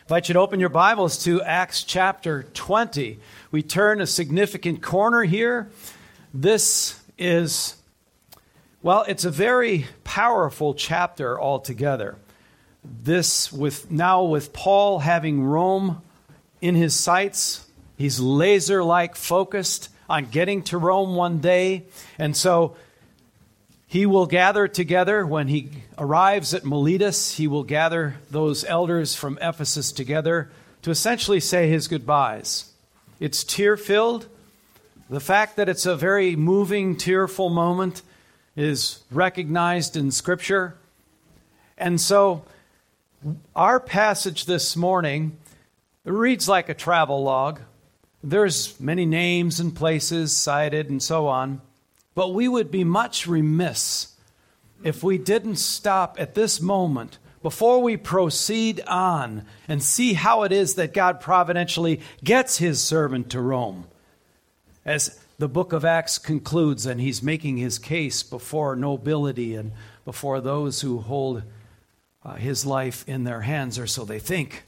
I invite you to open your Bibles to Acts chapter 20. We turn a significant corner here. This is, it's a very powerful chapter altogether. This with Paul having Rome in his sights. He's laser-like focused on getting to Rome one day. And so he will gather together when he arrives at Miletus. He will gather those elders from Ephesus together to essentially say his goodbyes. It's tear-filled. The fact that it's a very moving, tearful moment is recognized in Scripture. And so our passage this morning reads like a travel log. There's many names and places cited and so on. But we would be much remiss if we didn't stop at this moment before we proceed on and see how it is that God providentially gets his servant to Rome. As the book of Acts concludes and he's making his case before nobility and before those who hold his life in their hands, or so they think.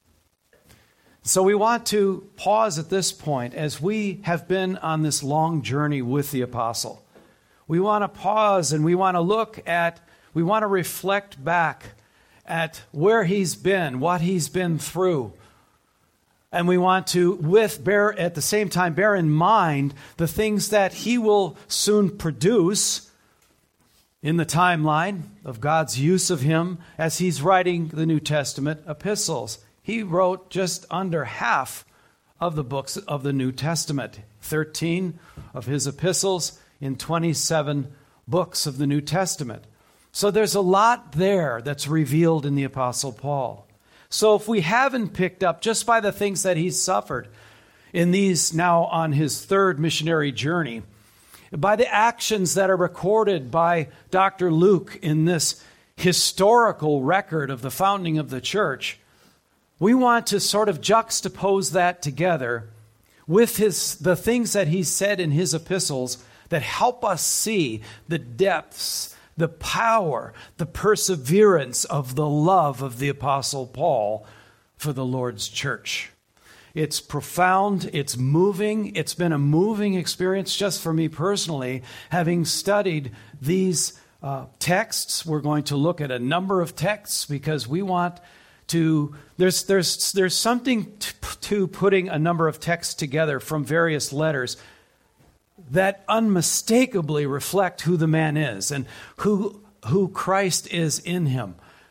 So we want to pause at this point as we have been on this long journey with the apostle. We want to pause and we want to reflect back at where he's been, what he's been through. And we want to, at the same time, bear in mind the things that he will soon produce in the timeline of God's use of him as he's writing the New Testament epistles. He wrote just under half of the books of the New Testament, 13 of his epistles in 27 books of the New Testament. So there's a lot there that's revealed in the Apostle Paul. So if we haven't picked up just by the things that he's suffered in these now on his third missionary journey, by the actions that are recorded by Dr. Luke in this historical record of the founding of the church, we want to sort of juxtapose that together with the things that he said in his epistles that help us see the depths, the power, the perseverance of the love of the Apostle Paul for the Lord's church. It's profound, it's moving, it's been a moving experience just for me personally, having studied these texts. We're going to look at a number of texts because we want to, there's something to putting a number of texts together from various letters that unmistakably reflect who the man is and who Christ is in him.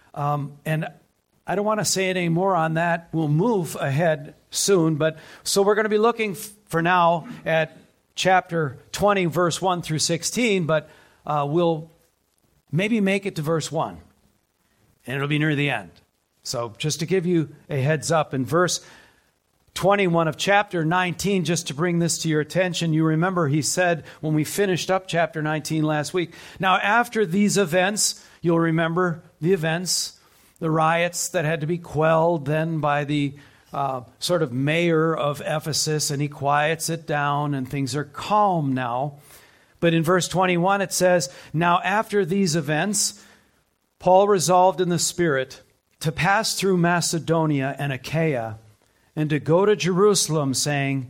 And I don't want to say any more on that. We'll move ahead soon. But so we're going to be looking for now at chapter 20, verse 1 through 16. But we'll maybe make it to verse 1. And it'll be near the end. So just to give you a heads up, in verse 21 of chapter 19, just to bring this to your attention, you remember he said when we finished up chapter 19 last week, now after these events, you'll remember the events, the riots that had to be quelled then by the sort of mayor of Ephesus, and he quiets it down and things are calm now. But in verse 21 it says, now after these events, Paul resolved in the Spirit to pass through Macedonia and Achaia, and to go to Jerusalem, saying,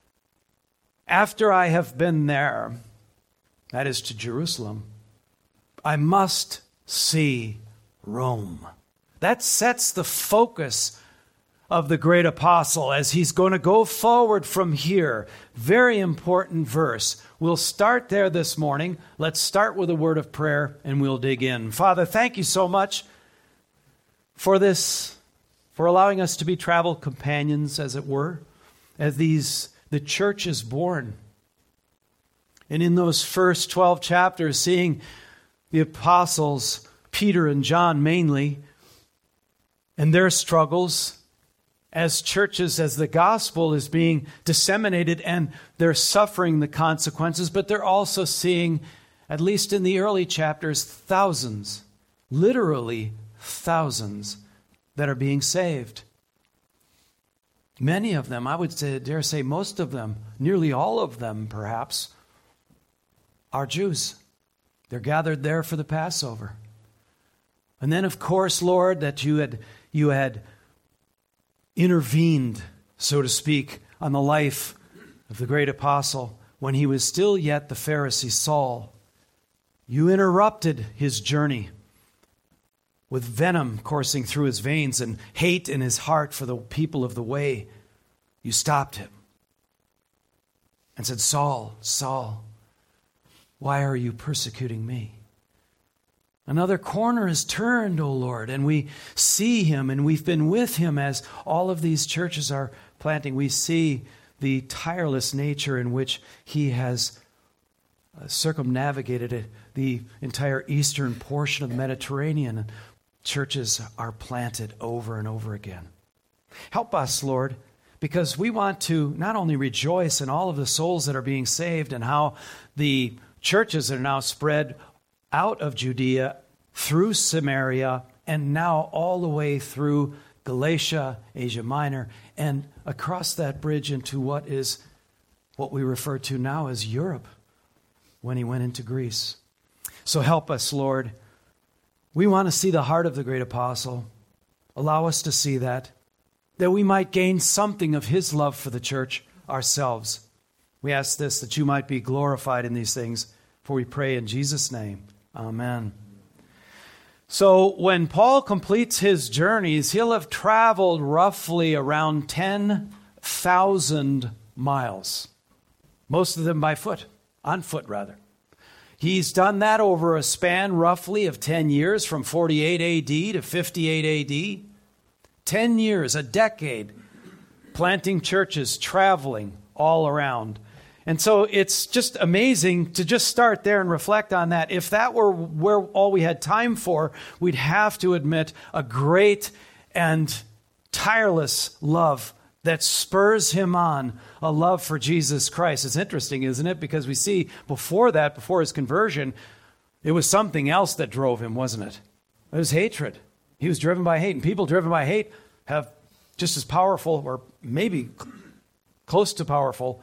after I have been there, that is to Jerusalem, I must see Rome. That sets the focus of the great apostle as he's going to go forward from here. Very important verse. We'll start there this morning. Let's start with a word of prayer and we'll dig in. Father, thank you so much for this, for allowing us to be travel companions, as it were, as the church is born. And in those first 12 chapters, seeing the apostles, Peter and John mainly, and their struggles as churches, as the gospel is being disseminated, and they're suffering the consequences, but they're also seeing, at least in the early chapters, thousands, literally thousands, that are being saved. Many of them, I would say, dare say most of them, nearly all of them perhaps, are Jews. They're gathered there for the Passover. And then, of course, Lord, that you had intervened, so to speak, on the life of the great apostle when he was still yet the Pharisee Saul. You interrupted his journey with venom coursing through his veins and hate in his heart for the people of the way. You stopped him and said, Saul, Saul, why are you persecuting me? Another corner is turned, O Lord, and we see him, and we've been with him as all of these churches are planting. We see the tireless nature in which he has circumnavigated the entire eastern portion of the Mediterranean. Churches are planted over and over again. Help us, Lord, because we want to not only rejoice in all of the souls that are being saved and how the churches are now spread out of Judea through Samaria and now all the way through Galatia, Asia Minor, and across that bridge into what we refer to now as Europe when he went into Greece. So help us, Lord. We want to see the heart of the great apostle. Allow us to see that we might gain something of his love for the church ourselves. We ask this, that you might be glorified in these things, for we pray in Jesus' name. Amen. So when Paul completes his journeys, he'll have traveled roughly around 10,000 miles. Most of them by foot, on foot rather. He's done that over a span roughly of 10 years, from 48 A.D. to 58 A.D. 10 years, a decade, planting churches, traveling all around. And so it's just amazing to just start there and reflect on that. If that were where all we had time for, we'd have to admit a great and tireless love that spurs him on, a love for Jesus Christ. It's interesting, isn't it? Because we see before that, before his conversion, it was something else that drove him, wasn't it? It was hatred. He was driven by hate. And people driven by hate have just as powerful, or maybe close to powerful,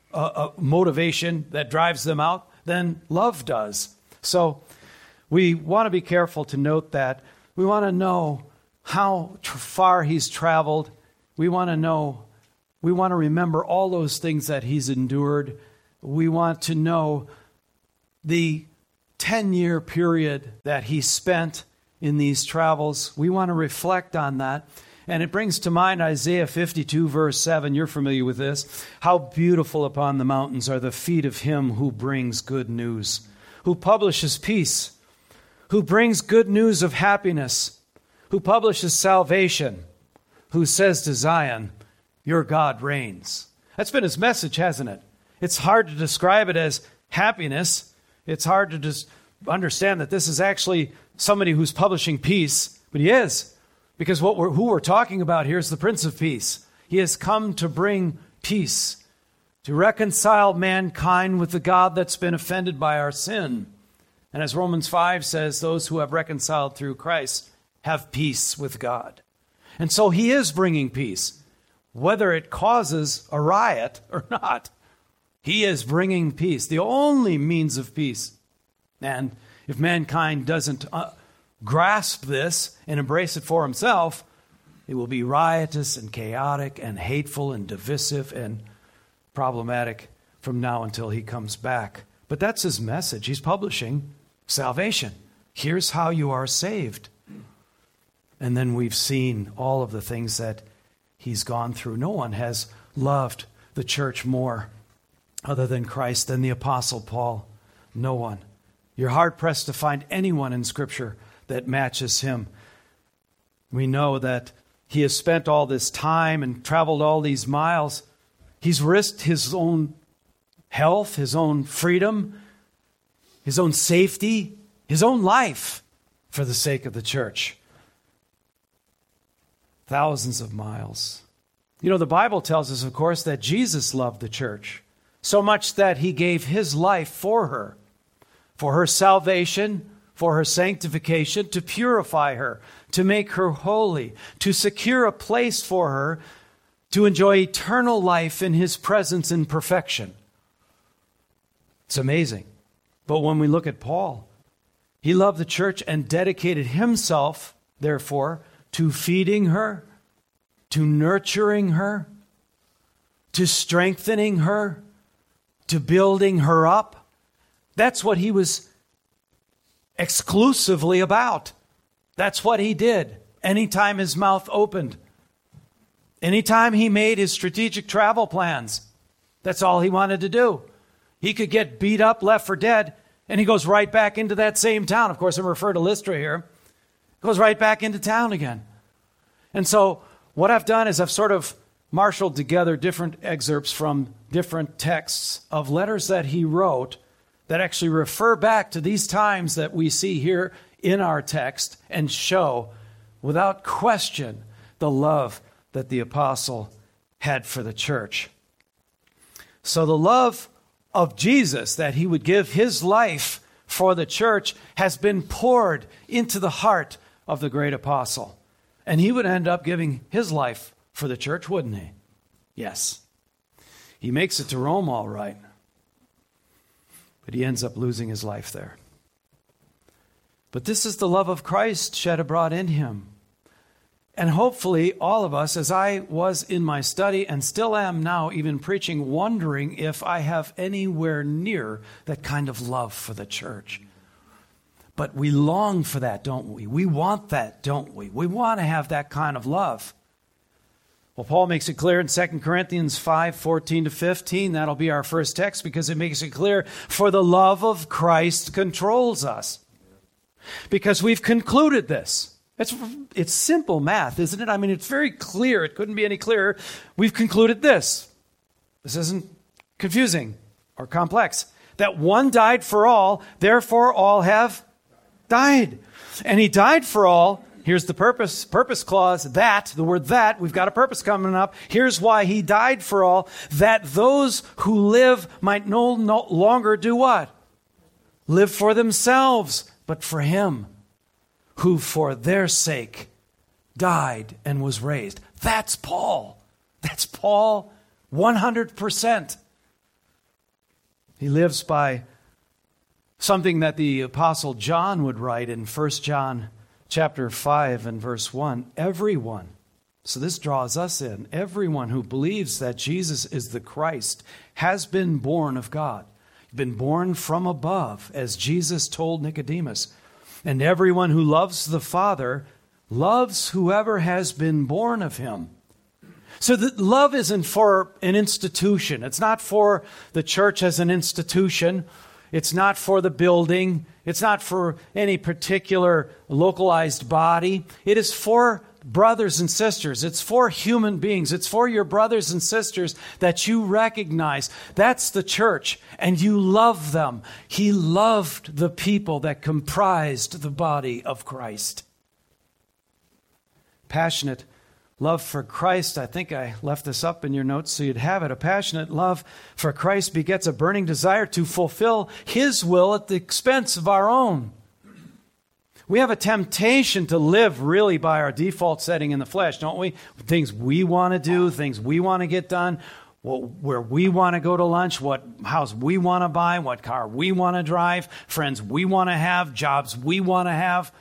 motivation that drives them out than love does. So we want to be careful to note that. We want to know how far he's traveled. We want to remember all those things that he's endured. We want to know the 10-year period that he spent in these travels. We want to reflect on that. And it brings to mind Isaiah 52, verse 7. You're familiar with this. How beautiful upon the mountains are the feet of him who brings good news, who publishes peace, who brings good news of happiness, who publishes salvation, who says to Zion, your God reigns. That's been his message, hasn't it? It's hard to describe it as happiness. It's hard to just understand that this is actually somebody who's publishing peace, but he is. Because who we're talking about here is the Prince of Peace. He has come to bring peace, to reconcile mankind with the God that's been offended by our sin. And as Romans 5 says, those who have reconciled through Christ have peace with God. And so he is bringing peace, whether it causes a riot or not. He is bringing peace, the only means of peace. And if mankind doesn't grasp this and embrace it for himself, it will be riotous and chaotic and hateful and divisive and problematic from now until he comes back. But that's his message. He's publishing salvation. Here's how you are saved. And then we've seen all of the things that he's gone through. No one has loved the church more other than Christ, than the Apostle Paul. No one. You're hard-pressed to find anyone in Scripture that matches him. We know that he has spent all this time and traveled all these miles. He's risked his own health, his own freedom, his own safety, his own life for the sake of the church. Thousands of miles. You know, the Bible tells us, of course, that Jesus loved the church so much that he gave his life for her salvation, for her sanctification, to purify her, to make her holy, to secure a place for her, to enjoy eternal life in his presence in perfection. It's amazing. But when we look at Paul, he loved the church and dedicated himself, therefore, to feeding her, to nurturing her, to strengthening her, to building her up. That's what he was exclusively about. That's what he did anytime his mouth opened. Anytime he made his strategic travel plans, that's all he wanted to do. He could get beat up, left for dead, and he goes right back into that same town. Of course, I'm referring to Lystra here. Goes right back into town again. And so what I've done is I've sort of marshaled together different excerpts from different texts of letters that he wrote that actually refer back to these times that we see here in our text and show, without question, the love that the apostle had for the church. So the love of Jesus, that he would give his life for the church, has been poured into the heart of the great apostle. And he would end up giving his life for the church, wouldn't he? Yes. He makes it to Rome all right. But he ends up losing his life there. But this is the love of Christ shed abroad in him. And hopefully all of us, as I was in my study and still am now even preaching, wondering if I have anywhere near that kind of love for the church. But we long for that, don't we? We want that, don't we? We want to have that kind of love. Well, Paul makes it clear in 2 Corinthians 5:14-15. That'll be our first text because it makes it clear, for the love of Christ controls us. Because we've concluded this. It's simple math, isn't it? I mean, it's very clear. It couldn't be any clearer. We've concluded this. This isn't confusing or complex. That one died for all, therefore all have died. And he died for all. Here's the purpose clause, that, the word that, we've got a purpose coming up. Here's why he died for all, that those who live might no longer do what? Live for themselves, but for him, who for their sake died and was raised. That's Paul. That's Paul 100%. He lives by something that the Apostle John would write in 1 John chapter 5 and verse 1. Everyone, so this draws us in, everyone who believes that Jesus is the Christ has been born of God, been born from above, as Jesus told Nicodemus. And everyone who loves the Father loves whoever has been born of him. So that love isn't for an institution. It's not for the church as an institution. It's not for the building. It's not for any particular localized body. It is for brothers and sisters. It's for human beings. It's for your brothers and sisters that you recognize. That's the church, and you love them. He loved the people that comprised the body of Christ. Passionate love for Christ. I think I left this up in your notes so you'd have it. A passionate love for Christ begets a burning desire to fulfill his will at the expense of our own. We have a temptation to live really by our default setting in the flesh, don't we? Things we want to do, things we want to get done, where we want to go to lunch, what house we want to buy, what car we want to drive, friends we want to have, jobs we want to have.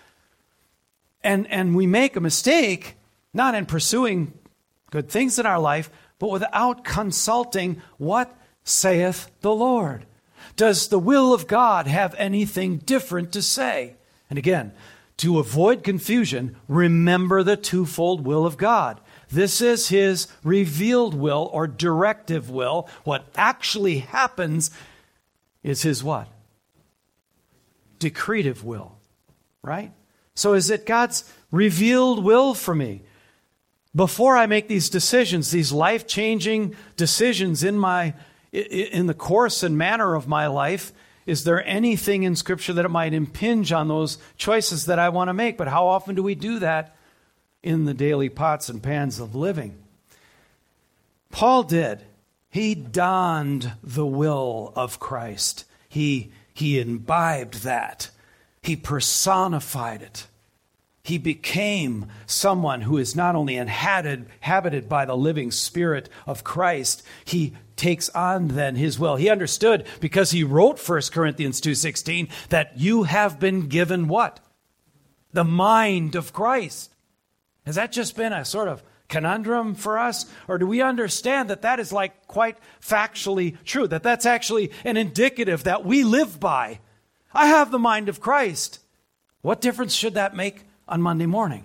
And we make a mistake, not in pursuing good things in our life, but without consulting what saith the Lord. Does the will of God have anything different to say? And again, to avoid confusion, remember the twofold will of God. This is his revealed will or directive will. What actually happens is his what? Decretive will, right? So is it God's revealed will for me? Before I make these decisions, these life-changing decisions in the course and manner of my life, is there anything in Scripture that it might impinge on those choices that I want to make? But how often do we do that in the daily pots and pans of living? Paul did. He donned the will of Christ. He imbibed that. He personified it. He became someone who is not only inhabited by the living Spirit of Christ, he takes on then his will. He understood, because he wrote 1 Corinthians 2:16, that you have been given what? The mind of Christ. Has that just been a sort of conundrum for us? Or do we understand that that is like quite factually true, that that's actually an indicative that we live by? I have the mind of Christ. What difference should that make on Monday morning?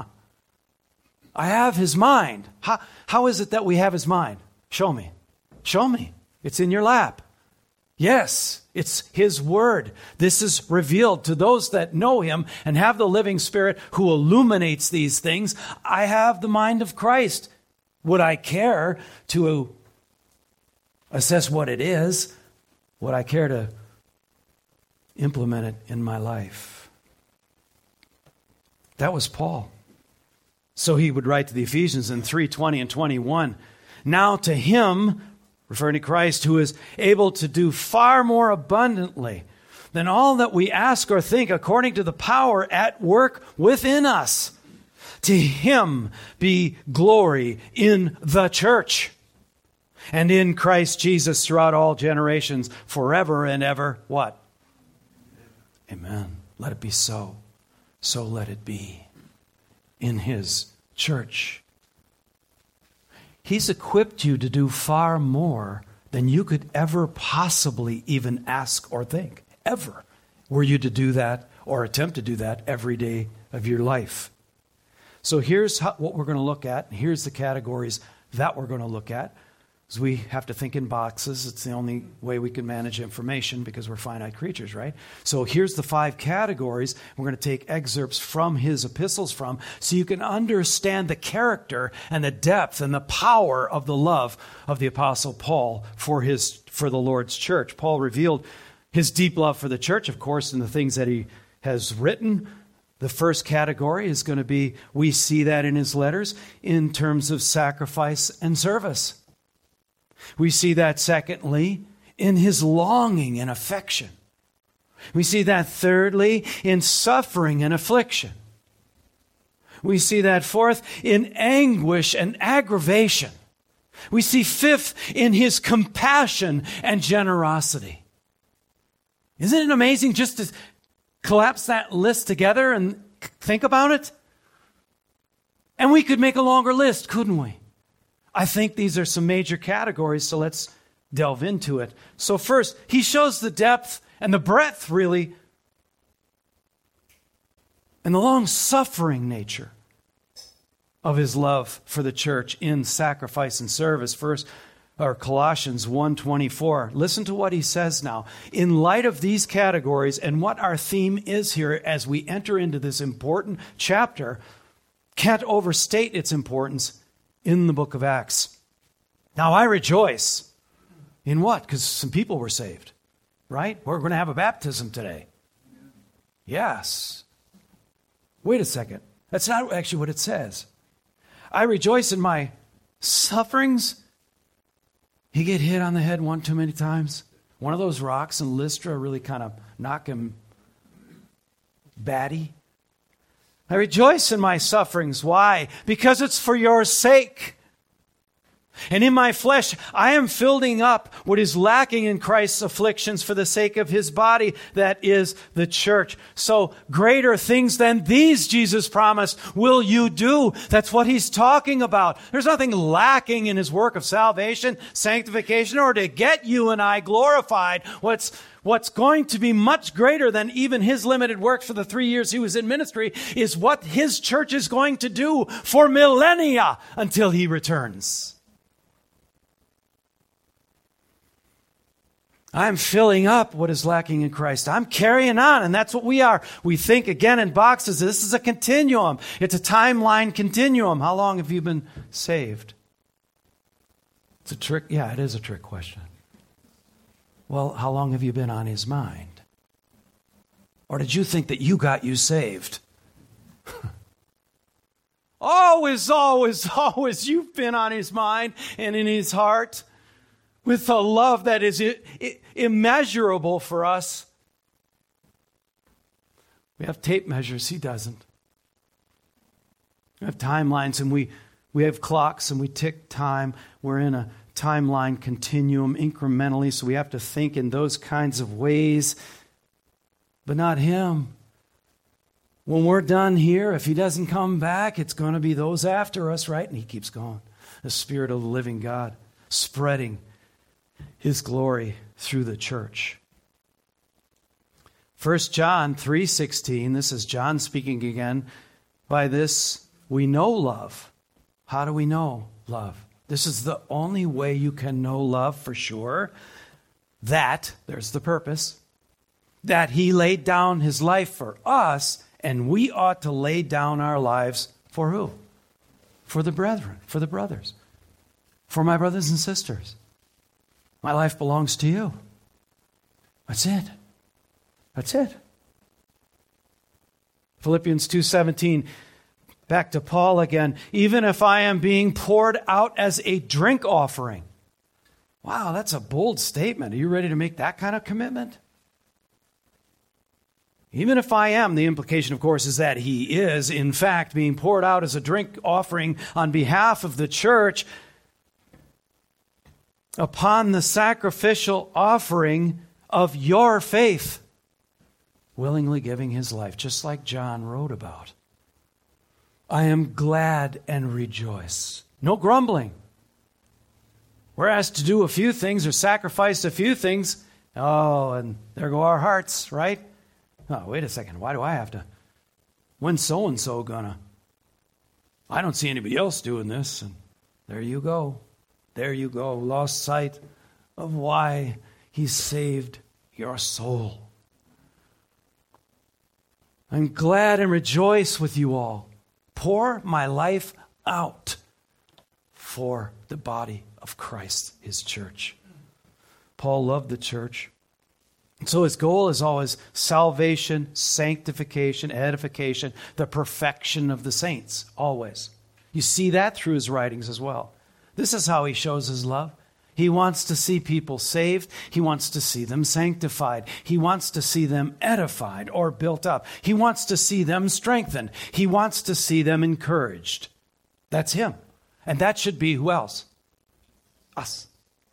I have his mind. How is it that we have his mind? Show me. Show me. It's in your lap. Yes, it's his word. This is revealed to those that know him and have the living Spirit who illuminates these things. I have the mind of Christ. Would I care to assess what it is? Would I care to implement it in my life? That was Paul. So he would write to the Ephesians in 3:20 and 21, now to him, referring to Christ, who is able to do far more abundantly than all that we ask or think, according to the power at work within us. To him be glory in the church and in Christ Jesus throughout all generations, forever and ever. What? Amen. Let it be so. So let it be in his church. He's equipped you to do far more than you could ever possibly even ask or think. Ever. Were you to do that or attempt to do that every day of your life. So here's what we're going to look at. Here's the categories that we're going to look at. Because we have to think in boxes. It's the only way we can manage information because we're finite creatures, right? So here's the 5 categories we're going to take excerpts from his epistles from so you can understand the character and the depth and the power of the love of the Apostle Paul for the Lord's church. Paul revealed his deep love for the church, of course, in the things that he has written. The first category is going to be, we see that in his letters, in terms of sacrifice and service. We see that, secondly, in his longing and affection. We see that, thirdly, in suffering and affliction. We see that, fourth, in anguish and aggravation. We see, fifth, in his compassion and generosity. Isn't it amazing just to collapse that list together and think about it? And we could make a longer list, couldn't we? I think these are some major categories, so let's delve into it. So first, he shows the depth and the breadth, really, and the long-suffering nature of his love for the church in sacrifice and service. First, or Colossians 1:24. Listen to what he says now. In light of these categories and what our theme is here as we enter into this important chapter, can't overstate its importance in the book of Acts. Now I rejoice. In what? Because some people were saved, right? We're going to have a baptism today. Yes. Wait a second. That's not actually what it says. I rejoice in my sufferings. He get hit on the head one too many times. One of those rocks in Lystra really kind of knock him batty. I rejoice in my sufferings. Why? Because it's for your sake. And in my flesh, I am filling up what is lacking in Christ's afflictions for the sake of his body, that is the church. So greater things than these, Jesus promised, will you do. That's what he's talking about. There's nothing lacking in his work of salvation, sanctification, or to get you and I glorified. What's going to be much greater than even his limited works for the 3 years he was in ministry is what his church is going to do for millennia until he returns. I'm filling up what is lacking in Christ. I'm carrying on, and that's what we are. We think, again, in boxes. This is a continuum. It's a timeline continuum. How long have you been saved? It's a trick. Yeah, it is a trick question. Well, how long have you been on his mind? Or did you think that you got you saved? Always you've been on his mind and in his heart with a love that is immeasurable for us. We have tape measures. He doesn't. We have timelines and we have clocks and we tick time. We're in a timeline continuum incrementally, so we have to think in those kinds of ways. But not him. When we're done here, if he doesn't come back, it's going to be those after us, right? And he keeps going. The Spirit of the living God spreading his glory through the church. 1 John 3:16, this is John speaking again. By this we know love. How do we know love? This is the only way you can know love for sure. That, there's the purpose, that he laid down his life for us, and we ought to lay down our lives for who? For the brethren, for the brothers, for my brothers and sisters. My life belongs to you. That's it. That's it. Philippians 2:17, back to Paul again. Even if I am being poured out as a drink offering. Wow, that's a bold statement. Are you ready to make that kind of commitment? Even if I am, the implication, of course, is that he is, in fact, being poured out as a drink offering on behalf of the church upon the sacrificial offering of your faith, willingly giving his life, just like John wrote about. I am glad and rejoice. No grumbling. We're asked to do a few things or sacrifice a few things. Oh, and there go our hearts, right? Oh, wait a second. Why do I have to? When's so-and-so gonna? I don't see anybody else doing this. And there you go. There you go. Lost sight of why he saved your soul. I'm glad and rejoice with you all. Pour my life out for the body of Christ, his church. Paul loved the church. So his goal is always salvation, sanctification, edification, the perfection of the saints, always. You see that through his writings as well. This is how he shows his love. He wants to see people saved. He wants to see them sanctified. He wants to see them edified or built up. He wants to see them strengthened. He wants to see them encouraged. That's him. And that should be who else? Us.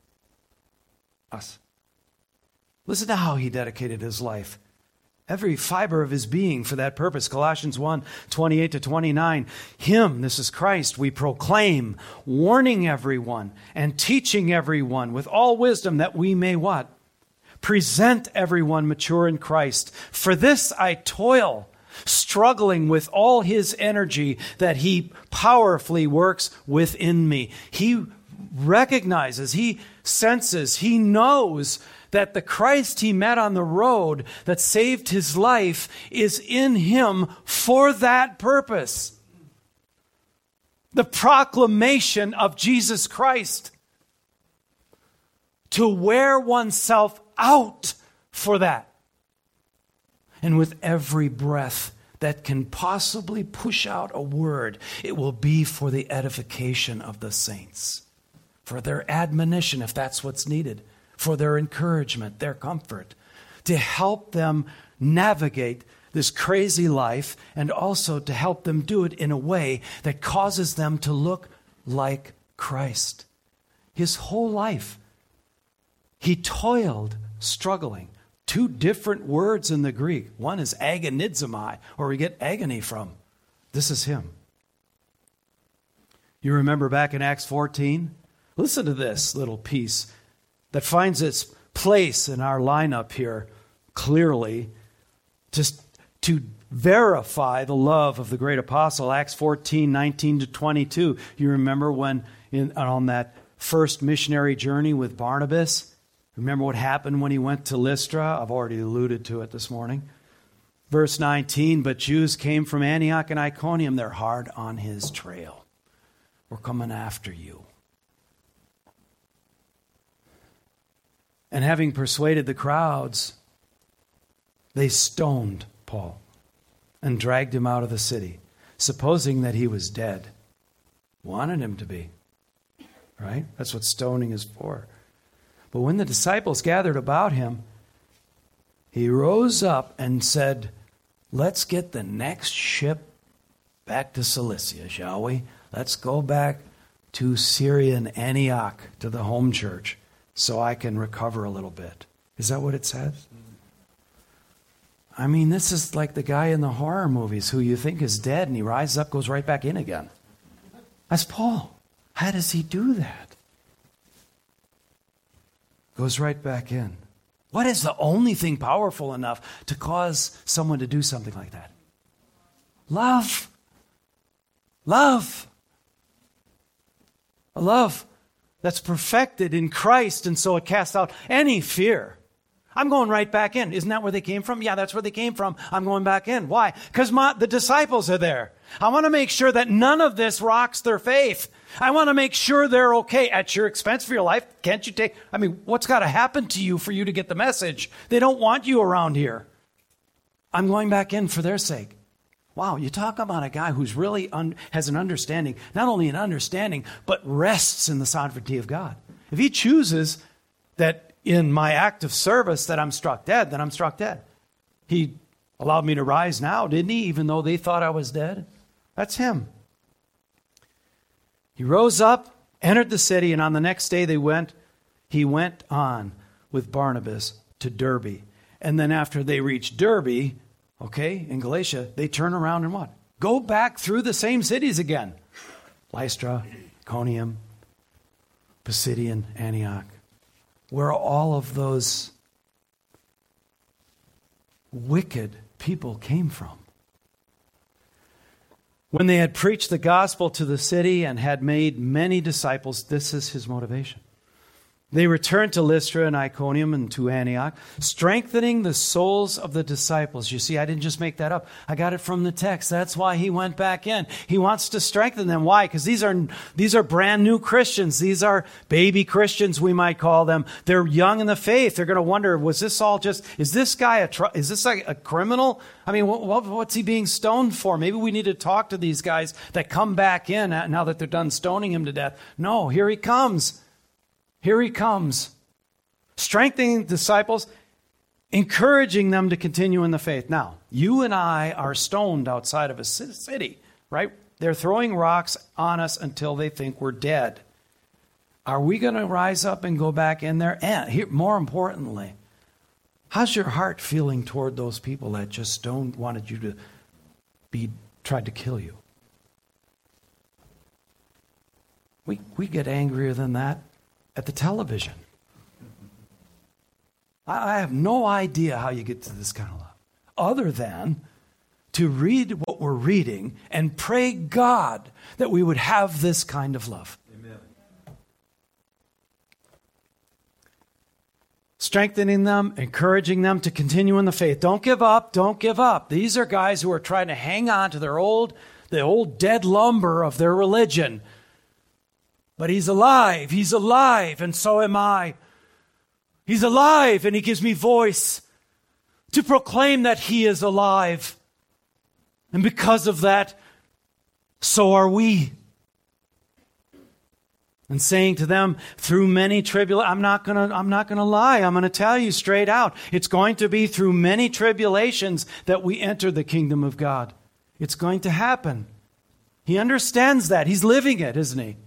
Us. Listen to how he dedicated his life. Every fiber of his being for that purpose. Colossians 1:28-29. Him, this is Christ, we proclaim, warning everyone and teaching everyone with all wisdom that we may what? Present everyone mature in Christ. For this I toil, struggling with all his energy that he powerfully works within me. He recognizes, he senses, he knows that the Christ he met on the road that saved his life is in him for that purpose. The proclamation of Jesus Christ. To wear oneself out for that. And with every breath that can possibly push out a word, it will be for the edification of the saints. For their admonition, if that's what's needed. For their encouragement, their comfort, to help them navigate this crazy life and also to help them do it in a way that causes them to look like Christ. His whole life, he toiled, struggling. Two different words in the Greek. One is agonizomai, where we get agony from. This is him. You remember back in Acts 14? Listen to this little piece that finds its place in our lineup here clearly, just to verify the love of the great apostle. Acts 14:19-22. You remember when on that first missionary journey with Barnabas? Remember what happened when he went to Lystra? I've already alluded to it this morning. Verse 19, but Jews came from Antioch and Iconium. They're hard on his trail. We're coming after you. And having persuaded the crowds, they stoned Paul and dragged him out of the city, supposing that he was dead. Wanted him to be, right? That's what stoning is for. But when the disciples gathered about him, he rose up and said, let's get the next ship back to Cilicia, shall we? Let's go back to Syria and Antioch, to the home church, so I can recover a little bit. Is that what it says? I mean, this is like the guy in the horror movies who you think is dead and he rises up, goes right back in again. That's Paul. How does he do that? Goes right back in. What is the only thing powerful enough to cause someone to do something like that? Love. Love. A love that's perfected in Christ, and so it casts out any fear. I'm going right back in. Isn't that where they came from? Yeah, that's where they came from. I'm going back in. Why? Because the disciples are there. I want to make sure that none of this rocks their faith. I want to make sure they're okay at your expense for your life. Can't you take, what's got to happen to you for you to get the message? They don't want you around here. I'm going back in for their sake. Wow, you talk about a guy who's really has an understanding, not only an understanding, but rests in the sovereignty of God. If he chooses that in my act of service that I'm struck dead, then I'm struck dead. He allowed me to rise now, didn't he? Even though they thought I was dead. That's him. He rose up, entered the city, and on the next day he went on with Barnabas to Derbe. And then after they reached Derbe, in Galatia, they turn around and what? Go back through the same cities again. Lystra, Iconium, Pisidian, Antioch, where all of those wicked people came from. When they had preached the gospel to the city and had made many disciples, this is his motivation. They returned to Lystra and Iconium and to Antioch, strengthening the souls of the disciples. You see, I didn't just make that up. I got it from the text. That's why he went back in. He wants to strengthen them. Why? Because these are brand new Christians. These are baby Christians, we might call them. They're young in the faith. They're going to wonder, is this guy a criminal? What's he being stoned for? Maybe we need to talk to these guys that come back in now that they're done stoning him to death. No, here he comes. Here he comes, strengthening disciples, encouraging them to continue in the faith. Now, you and I are stoned outside of a city, right? They're throwing rocks on us until they think we're dead. Are we going to rise up and go back in there? And here, more importantly, how's your heart feeling toward those people that just wanted you to tried to kill you? We get angrier than that at the television. I have no idea how you get to this kind of love, other than to read what we're reading and pray God that we would have this kind of love. Amen. Strengthening them, encouraging them to continue in the faith. Don't give up, don't give up. These are guys who are trying to hang on to the old dead lumber of their religion. But he's alive, and so am I. He's alive, and he gives me voice to proclaim that he is alive. And because of that, so are we. And saying to them, through many tribulations, I'm not gonna lie, I'm gonna tell you straight out. It's going to be through many tribulations that we enter the kingdom of God. It's going to happen. He understands that. He's living it, isn't he?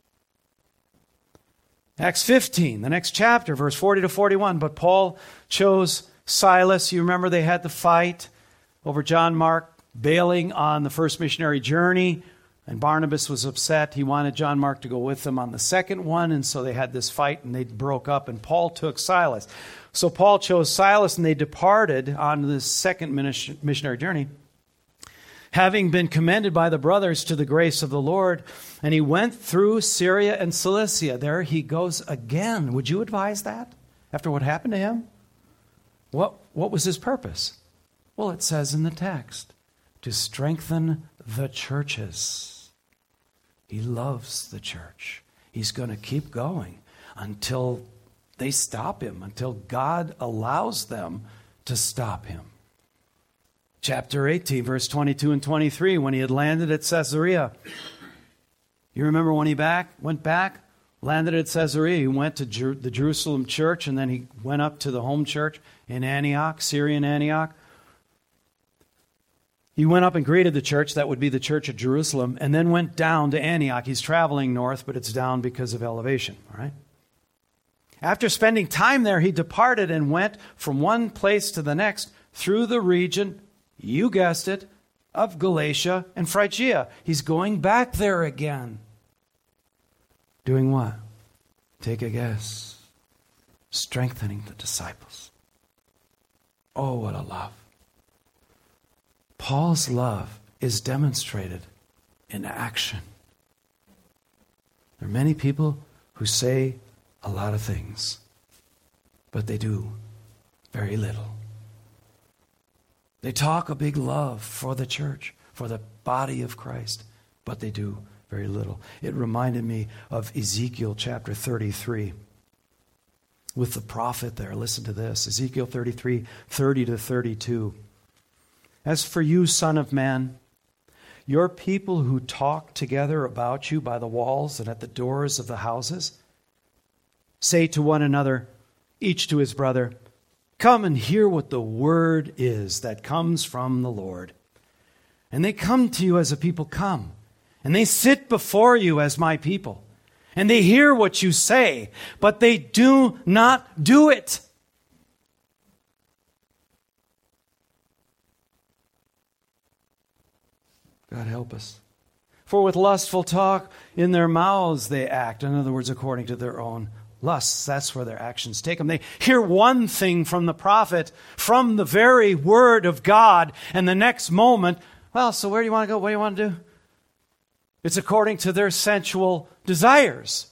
Acts 15, the next chapter, verse 40 to 41. But Paul chose Silas. You remember they had the fight over John Mark bailing on the first missionary journey. And Barnabas was upset. He wanted John Mark to go with them on the second one. And so they had this fight and they broke up. And Paul took Silas. So Paul chose Silas and they departed on this second missionary journey, having been commended by the brothers to the grace of the Lord. And he went through Syria and Cilicia. There he goes again. Would you advise that after what happened to him? What was his purpose? Well, it says in the text, to strengthen the churches. He loves the church. He's going to keep going until they stop him, until God allows them to stop him. Chapter 18, verse 22 and 23, when he had landed at Caesarea. You remember when he went back, landed at Caesarea, he went to the Jerusalem church, and then he went up to the home church in Antioch, Syrian Antioch. He went up and greeted the church, that would be the church at Jerusalem, and then went down to Antioch. He's traveling north, but it's down because of elevation, all right? After spending time there, he departed and went from one place to the next, through the region, you guessed it, of Galatia and Phrygia. He's going back there again. Doing what? Take a guess. Strengthening the disciples. Oh, what a love. Paul's love is demonstrated in action. There are many people who say a lot of things, but they do very little. They talk a big love for the church, for the body of Christ, but they do very little. It reminded me of Ezekiel chapter 33 with the prophet there. Listen to this. Ezekiel 33, 30 to 32. As for you, son of man, your people who talk together about you by the walls and at the doors of the houses, say to one another, each to his brother, come and hear what the word is that comes from the Lord. And they come to you as a people come, and they sit before you as my people, and they hear what you say, but they do not do it. God help us. For with lustful talk in their mouths they act. In other words, according to their own lusts. That's where their actions take them. They hear one thing from the prophet, from the very word of God, and the next moment, well, so where do you want to go? What do you want to do? It's according to their sensual desires.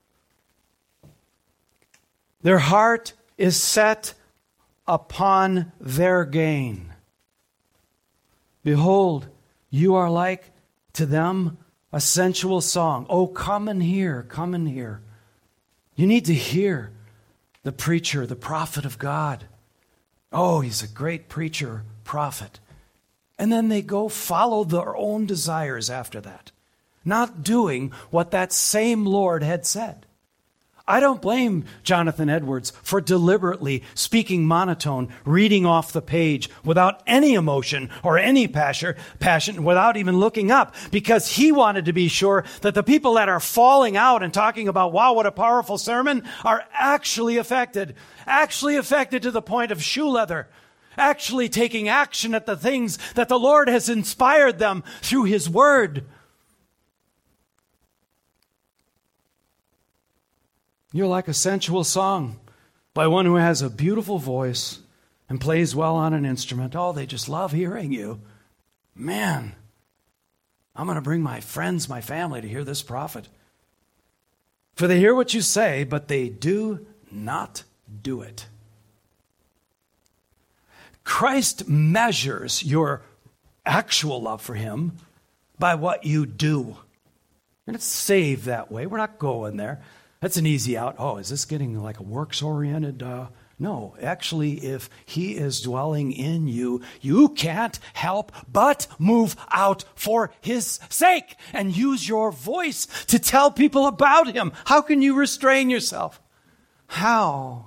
Their heart is set upon their gain. Behold, you are like to them a sensual song. Oh, come and hear, come and hear. You need to hear the preacher, the prophet of God. Oh, he's a great preacher, prophet. And then they go follow their own desires after that, not doing what that same Lord had said. I don't blame Jonathan Edwards for deliberately speaking monotone, reading off the page without any emotion or any passion, without even looking up, because he wanted to be sure that the people that are falling out and talking about, wow, what a powerful sermon, are actually affected to the point of shoe leather, actually taking action at the things that the Lord has inspired them through his word. You're like a sensual song by one who has a beautiful voice and plays well on an instrument. Oh, they just love hearing you. Man, I'm going to bring my friends, my family to hear this prophet. For they hear what you say, but they do not do it. Christ measures your actual love for him by what you do. You're not saved that way. We're not going there. That's an easy out. Oh, is this getting like a works-oriented? No, actually, if he is dwelling in you, you can't help but move out for his sake and use your voice to tell people about him. How can you restrain yourself? How?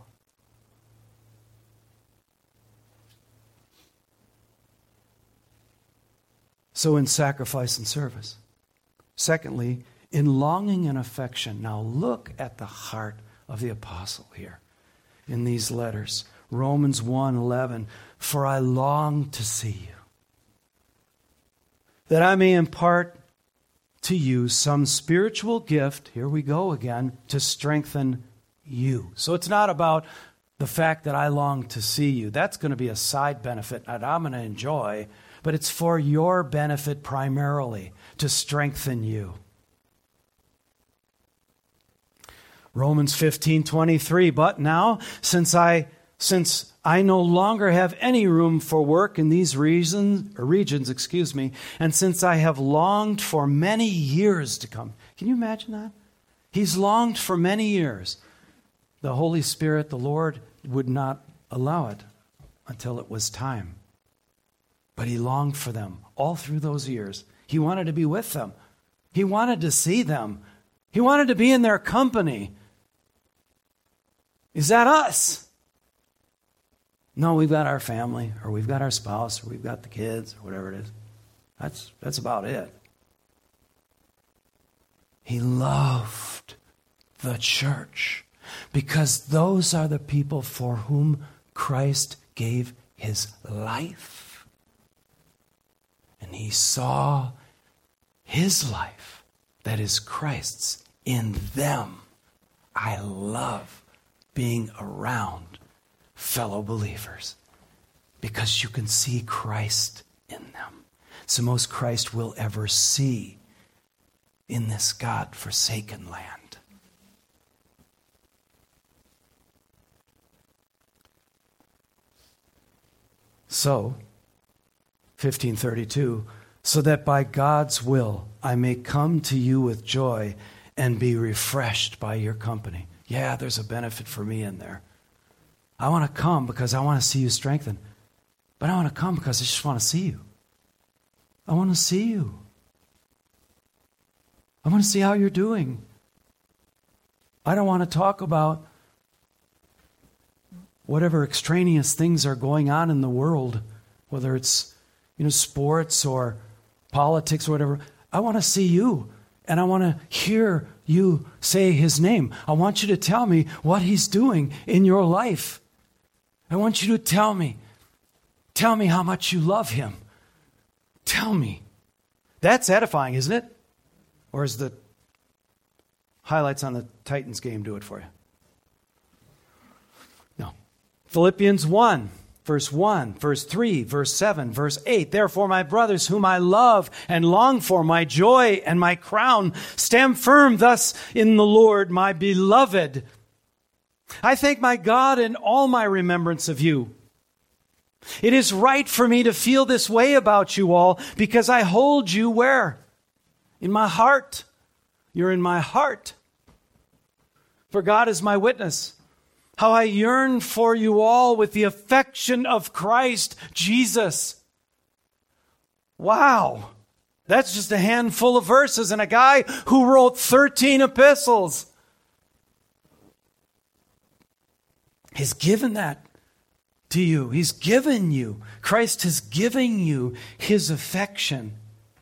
So in sacrifice and service. Secondly, in longing and affection. Now look at the heart of the apostle here in these letters. Romans 1:11, for I long to see you, that I may impart to you some spiritual gift, here we go again, to strengthen you. So it's not about the fact that I long to see you. That's going to be a side benefit that I'm going to enjoy, but it's for your benefit primarily, to strengthen you. Romans 15:23, but now, since I no longer have any room for work in these regions, and since I have longed for many years to come. Can you imagine that? He's longed for many years. The Holy Spirit, the Lord, would not allow it until it was time. But he longed for them all through those years. He wanted to be with them. He wanted to see them. He wanted to be in their company. Is that us? No, we've got our family, or we've got our spouse, or we've got the kids, or whatever it is. That's about it. He loved the church because those are the people for whom Christ gave his life. And he saw his life, that is Christ's, in them. I love being around fellow believers because you can see Christ in them. It's the most Christ will ever see in this God-forsaken land. So, 1532, so that by God's will I may come to you with joy and be refreshed by your company. Yeah, there's a benefit for me in there. I want to come because I want to see you strengthened. But I want to come because I just want to see you. I want to see you. I want to see how you're doing. I don't want to talk about whatever extraneous things are going on in the world, whether it's, sports or politics or whatever. I want to see you, and I want to hear you say his name. I want you to tell me what he's doing in your life. I want you to tell me how much you love him. Tell me. That's edifying, isn't it? Or is the highlights on the Titans game do it for you? No. Philippians 1, verse 1, verse 3, verse 7, verse 8. Therefore, my brothers, whom I love and long for, my joy and my crown, stand firm thus in the Lord, my beloved. I thank my God in all my remembrance of you. It is right for me to feel this way about you all because I hold you where? In my heart. You're in my heart. For God is my witness. How I yearn for you all with the affection of Christ Jesus. Wow. That's just a handful of verses and a guy who wrote 13 epistles. He's given that to you. He's given you. Christ is giving you his affection.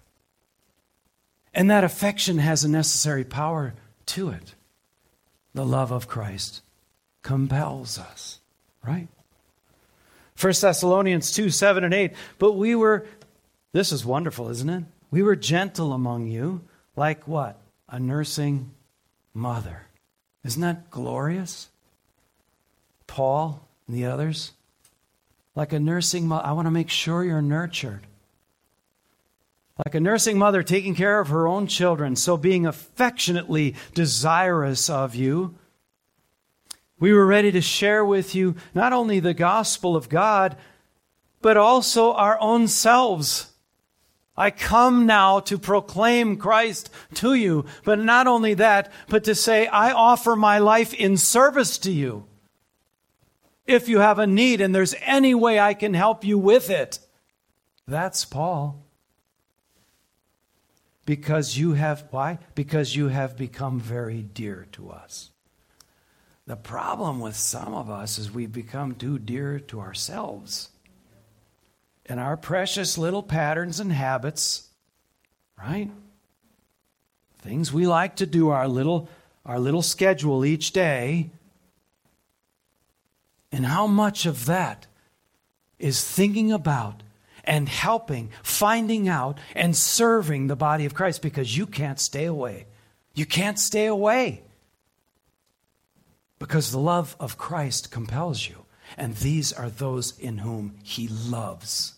And that affection has a necessary power to it. The love of Christ compels us, right? 1 Thessalonians 2, 7 and 8. But we were, this is wonderful, isn't it? We were gentle among you, like what? A nursing mother. Isn't that glorious? Paul and the others, like a nursing mother. I want to make sure you're nurtured. Like a nursing mother taking care of her own children, so being affectionately desirous of you, we were ready to share with you not only the gospel of God, but also our own selves. I come now to proclaim Christ to you, but not only that, but to say, I offer my life in service to you. If you have a need and there's any way I can help you with it. That's Paul. Because you have, why? Because you have become very dear to us. The problem with some of us is we've become too dear to ourselves. And our precious little patterns and habits, right? Things we like to do, our little schedule each day. And how much of that is thinking about and helping, finding out, and serving the body of Christ, because you can't stay away. You can't stay away. Because the love of Christ compels you. And these are those in whom he loves.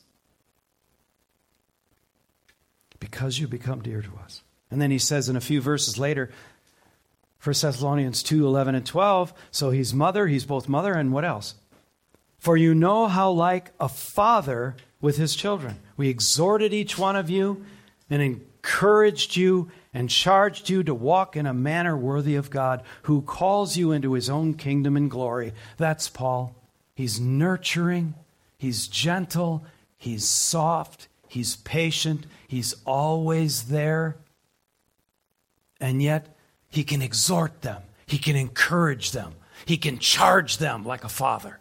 Because you become dear to us. And then he says in a few verses later, 1 Thessalonians 2, 11 and 12, so he's mother, he's both mother, and what else? For you know how like a father with his children. We exhorted each one of you and encouraged you and charged you to walk in a manner worthy of God, who calls you into his own kingdom and glory. That's Paul. He's nurturing, he's gentle, he's soft, he's patient, he's always there. And yet, he can exhort them, he can encourage them, he can charge them like a father.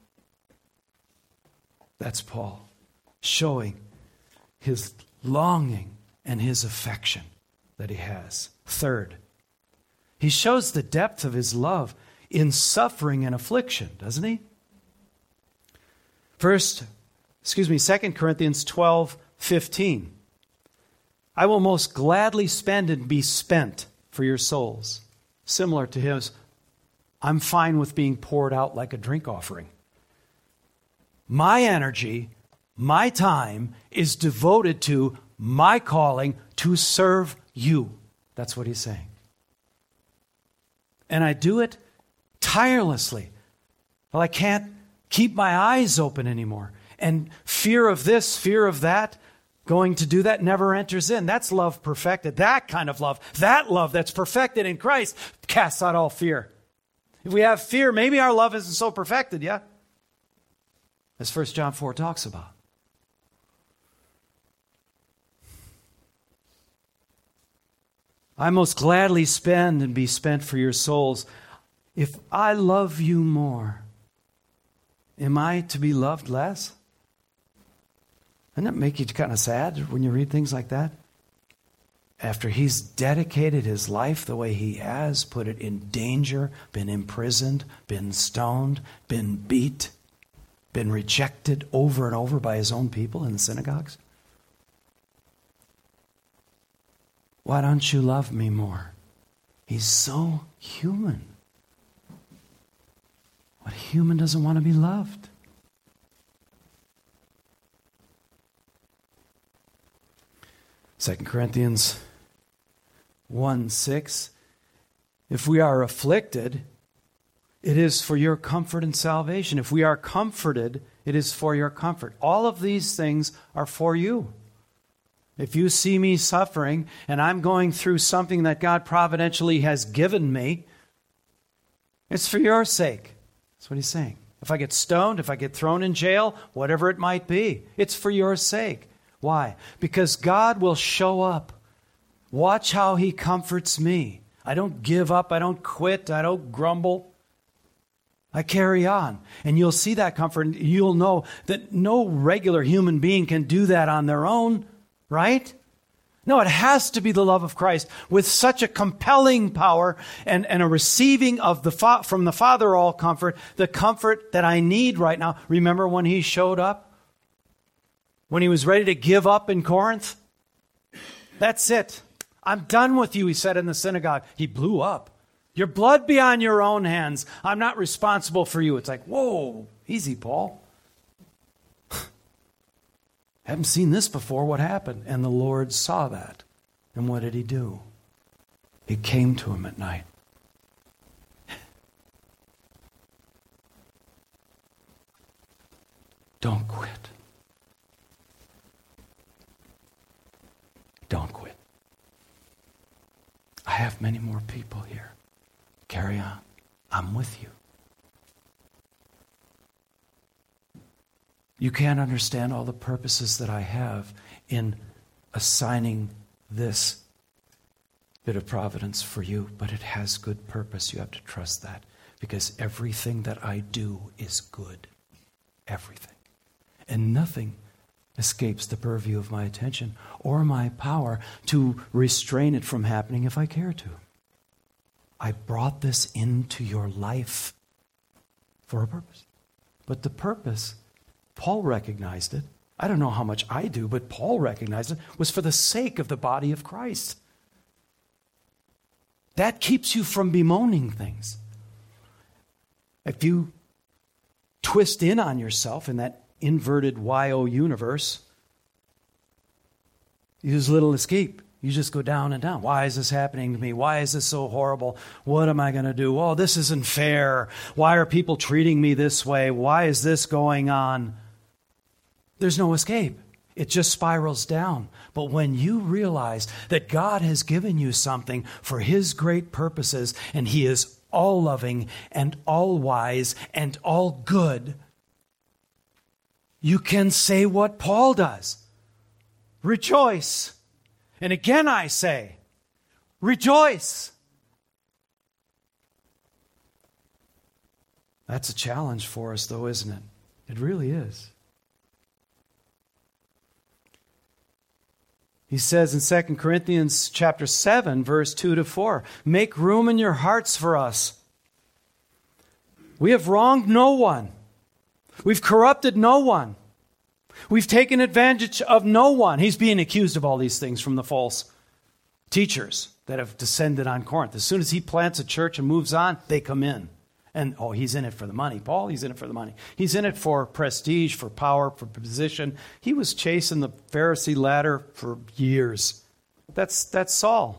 That's Paul, showing his longing and his affection that he has. Third, he shows the depth of his love in suffering and affliction, doesn't he? 2 Corinthians 12:15. I will most gladly spend and be spent for your souls. Similar to his, I'm fine with being poured out like a drink offering. My energy, my time is devoted to my calling to serve you. That's what he's saying. And I do it tirelessly. Well, I can't keep my eyes open anymore. And fear of this, fear of that, going to do that never enters in. That's love perfected. That kind of love, that love that's perfected in Christ, casts out all fear. If we have fear, maybe our love isn't so perfected yet, as 1 John 4 talks about. I most gladly spend and be spent for your souls. If I love you more, am I to be loved less? Doesn't that make you kind of sad when you read things like that? After he's dedicated his life the way he has, put it in danger, been imprisoned, been stoned, been beat, been rejected over and over by his own people in the synagogues. Why don't you love me more? He's so human. What human doesn't want to be loved? 2 Corinthians 1:6. If we are afflicted, it is for your comfort and salvation. If we are comforted, it is for your comfort. All of these things are for you. If you see me suffering and I'm going through something that God providentially has given me, it's for your sake. That's what he's saying. If I get stoned, if I get thrown in jail, whatever it might be, it's for your sake. Why? Because God will show up. Watch how he comforts me. I don't give up. I don't quit. I don't grumble. I carry on. And you'll see that comfort. And you'll know that no regular human being can do that on their own, right? No, it has to be the love of Christ with such a compelling power and a receiving of from the Father all comfort, the comfort that I need right now. Remember when he showed up? When he was ready to give up in Corinth? That's it. I'm done with you, he said in the synagogue. He blew up. Your blood be on your own hands. I'm not responsible for you. It's like, whoa, easy, Paul. Haven't seen this before. What happened? And the Lord saw that. And what did he do? He came to him at night. Don't quit. Don't quit. I have many more people here. Carry on. I'm with you. You can't understand all the purposes that I have in assigning this bit of providence for you, but it has good purpose. You have to trust that, because everything that I do is good. Everything. And nothing escapes the purview of my attention or my power to restrain it from happening if I care to. I brought this into your life for a purpose. But the purpose, Paul recognized it. I don't know how much I do, but Paul recognized it, was for the sake of the body of Christ. That keeps you from bemoaning things. If you twist in on yourself in that inverted YO universe, there's little escape. You just go down and down. Why is this happening to me? Why is this so horrible? What am I going to do? Oh, this isn't fair. Why are people treating me this way? Why is this going on? There's no escape. It just spirals down. But when you realize that God has given you something for his great purposes, and he is all loving and all wise and all good, you can say what Paul does. Rejoice. And again I say, rejoice. That's a challenge for us though, isn't it? It really is. He says in 2 Corinthians chapter 7, verse 2-4, make room in your hearts for us. We have wronged no one. We've corrupted no one. We've taken advantage of no one. He's being accused of all these things from the false teachers that have descended on Corinth. As soon as he plants a church and moves on, they come in. And, he's in it for the money. Paul, he's in it for the money. He's in it for prestige, for power, for position. He was chasing the Pharisee ladder for years. That's Saul.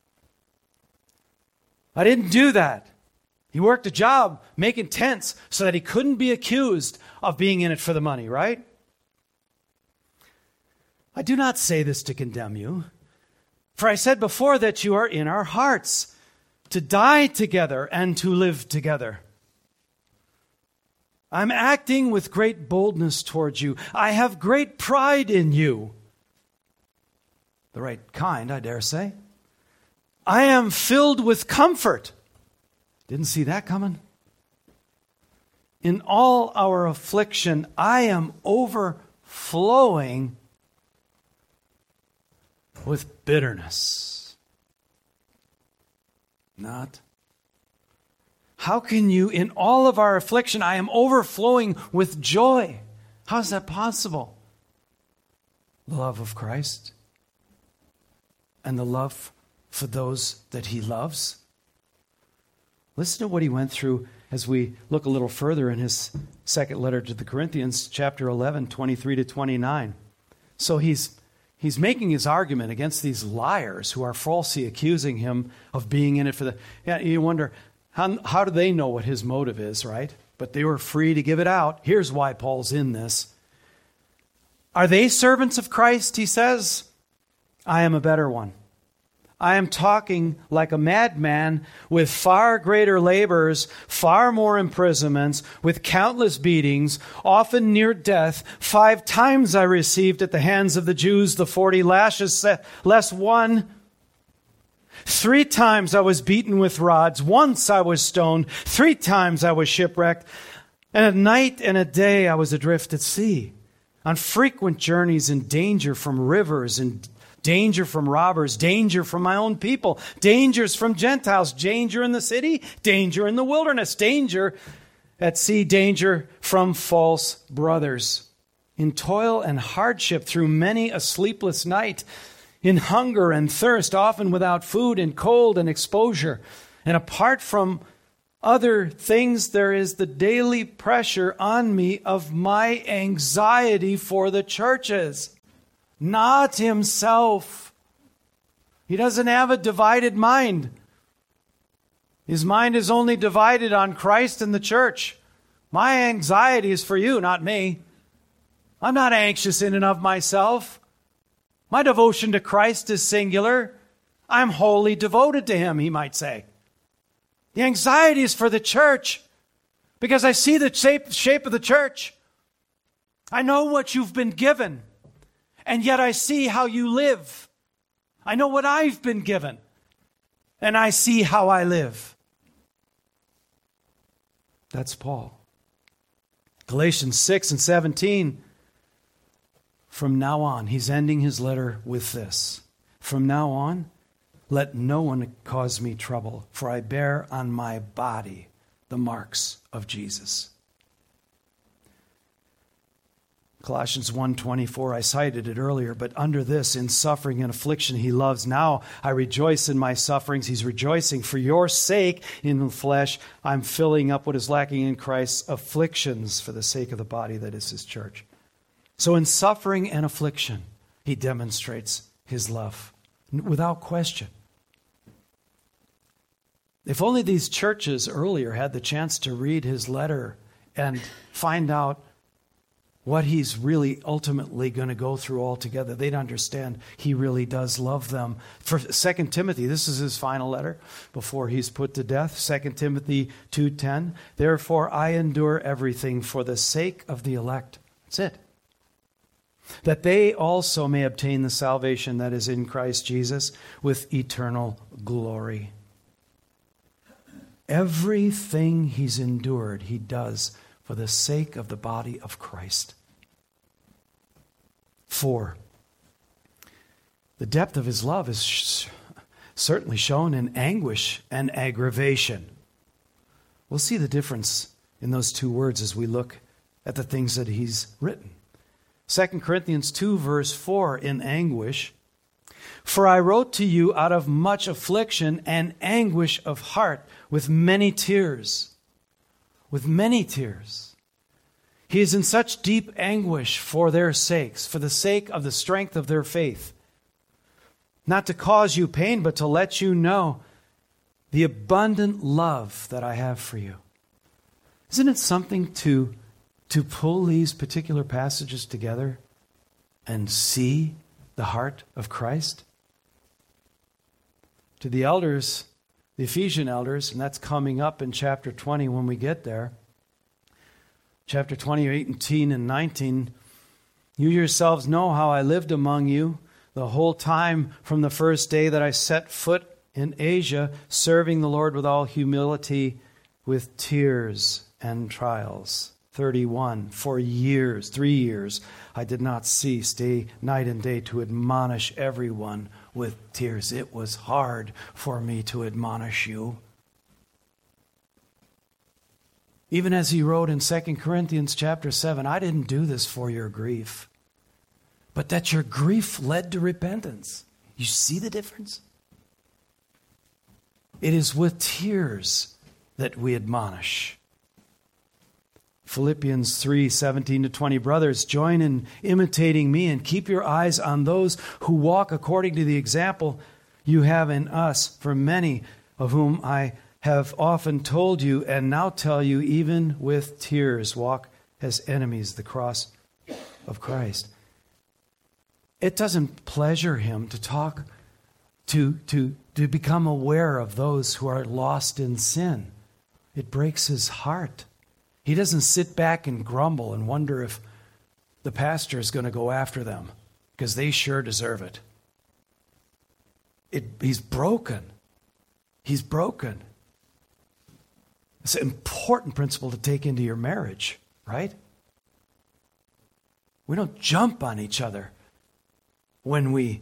I didn't do that. He worked a job making tents so that he couldn't be accused of being in it for the money, right? I do not say this to condemn you, for I said before that you are in our hearts, to die together and to live together. I'm acting with great boldness towards you. I have great pride in you. The right kind, I dare say. I am filled with comfort. Didn't see that coming. In all our affliction, I am overflowing with bitterness. Not. How can you, in all of our affliction, I am overflowing with joy? How is that possible? The love of Christ and the love for those that he loves. Listen to what he went through as we look a little further in his second letter to the Corinthians, chapter 11, 23 to 29. So he's making his argument against these liars who are falsely accusing him of being in it for the... Yeah, you wonder, how do they know what his motive is, right? But they were free to give it out. Here's why Paul's in this. Are they servants of Christ, he says? I am a better one. I am talking like a madman with far greater labors, far more imprisonments, with countless beatings, often near death. 5 times I received at the hands of the Jews the 40 lashes, less one. 3 times I was beaten with rods. Once I was stoned. 3 times I was shipwrecked. And at night and at day I was adrift at sea, on frequent journeys in danger from rivers and danger from robbers, danger from my own people, dangers from Gentiles, danger in the city, danger in the wilderness, danger at sea, danger from false brothers. In toil and hardship through many a sleepless night, in hunger and thirst, often without food, in cold and exposure. And apart from other things, there is the daily pressure on me of my anxiety for the churches. Not himself. He doesn't have a divided mind. His mind is only divided on Christ and the church. My anxiety is for you, not me. I'm not anxious in and of myself. My devotion to Christ is singular. I'm wholly devoted to him, he might say. The anxiety is for the church because I see the shape of the church. I know what you've been given. And yet I see how you live. I know what I've been given. And I see how I live. That's Paul. Galatians 6 and 17. From now on, he's ending his letter with this. From now on, let no one cause me trouble, for I bear on my body the marks of Jesus. Colossians 1:24, I cited it earlier, but under this, in suffering and affliction he loves. Now I rejoice in my sufferings. He's rejoicing for your sake in the flesh. I'm filling up what is lacking in Christ's afflictions for the sake of the body that is his church. So in suffering and affliction, he demonstrates his love without question. If only these churches earlier had the chance to read his letter and find out what he's really ultimately going to go through altogether, they'd understand he really does love them. For 2 Timothy, this is his final letter before he's put to death. 2 Timothy 2:10, therefore I endure everything for the sake of the elect. That's it. That they also may obtain the salvation that is in Christ Jesus with eternal glory. Everything he's endured, he does for the sake of the body of Christ. 4. The depth of his love is certainly shown in anguish and aggravation. We'll see the difference in those two words as we look at the things that he's written. 2 Corinthians 2, verse 4, in anguish. For I wrote to you out of much affliction and anguish of heart, with many tears. With many tears. He is in such deep anguish for their sakes, for the sake of the strength of their faith. Not to cause you pain, but to let you know the abundant love that I have for you. Isn't it something to pull these particular passages together and see the heart of Christ? To the elders, the Ephesian elders, and that's coming up in chapter 20 when we get there. Chapter 20, 18 and 19. You yourselves know how I lived among you the whole time from the first day that I set foot in Asia, serving the Lord with all humility, with tears and trials. 31, for years, 3 years, I did not cease day, night and day to admonish everyone with tears. It was hard for me to admonish you. Even as he wrote in 2 Corinthians chapter 7, I didn't do this for your grief, but that your grief led to repentance. You see the difference? It is with tears that we admonish. Philippians 3, 17 to 20, brothers, join in imitating me and keep your eyes on those who walk according to the example you have in us, for many of whom I have often told you and now tell you even with tears, walk as enemies the cross of Christ. It doesn't pleasure him to talk, to become aware of those who are lost in sin. It breaks his heart. He doesn't sit back and grumble and wonder if the pastor is going to go after them because they sure deserve it. He's broken. He's broken. It's an important principle to take into your marriage, right? We don't jump on each other when we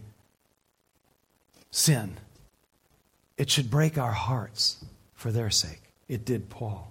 sin. It should break our hearts for their sake. It did Paul.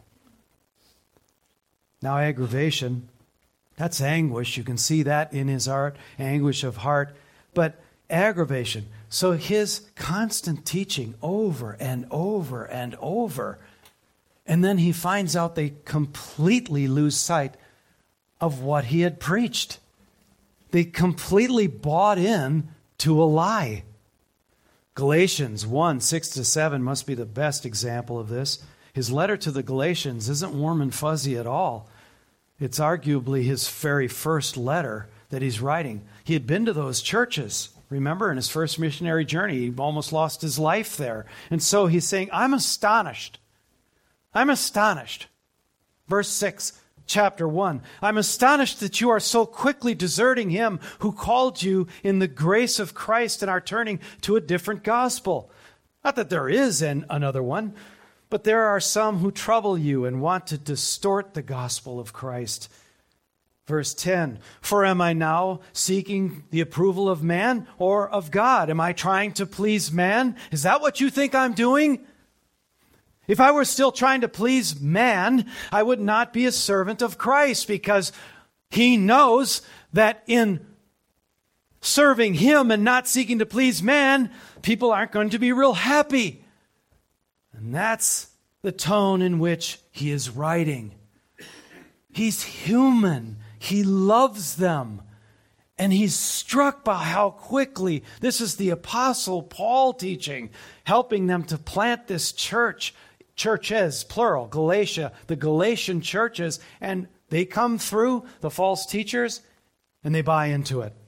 Now, aggravation, that's anguish. You can see that in his heart, anguish of heart. But aggravation, so his constant teaching over and over and over. And then he finds out they completely lose sight of what he had preached. They completely bought in to a lie. Galatians 1, 6 to 7 must be the best example of this. His letter to the Galatians isn't warm and fuzzy at all. It's arguably his very first letter that he's writing. He had been to those churches. Remember, in his first missionary journey, he almost lost his life there. And so he's saying, I'm astonished. I'm astonished. Verse 6, chapter 1. I'm astonished that you are so quickly deserting him who called you in the grace of Christ and are turning to a different gospel. Not that there is another one, but there are some who trouble you and want to distort the gospel of Christ. Verse 10, for am I now seeking the approval of man or of God? Am I trying to please man? Is that what you think I'm doing? If I were still trying to please man, I would not be a servant of Christ, because he knows that in serving him and not seeking to please man, people aren't going to be real happy. And that's the tone in which he is writing. He's human. He loves them. And he's struck by how quickly, this is the Apostle Paul teaching, helping them to plant this church. Churches, plural, Galatia, the Galatian churches, and they come through the false teachers and they buy into it.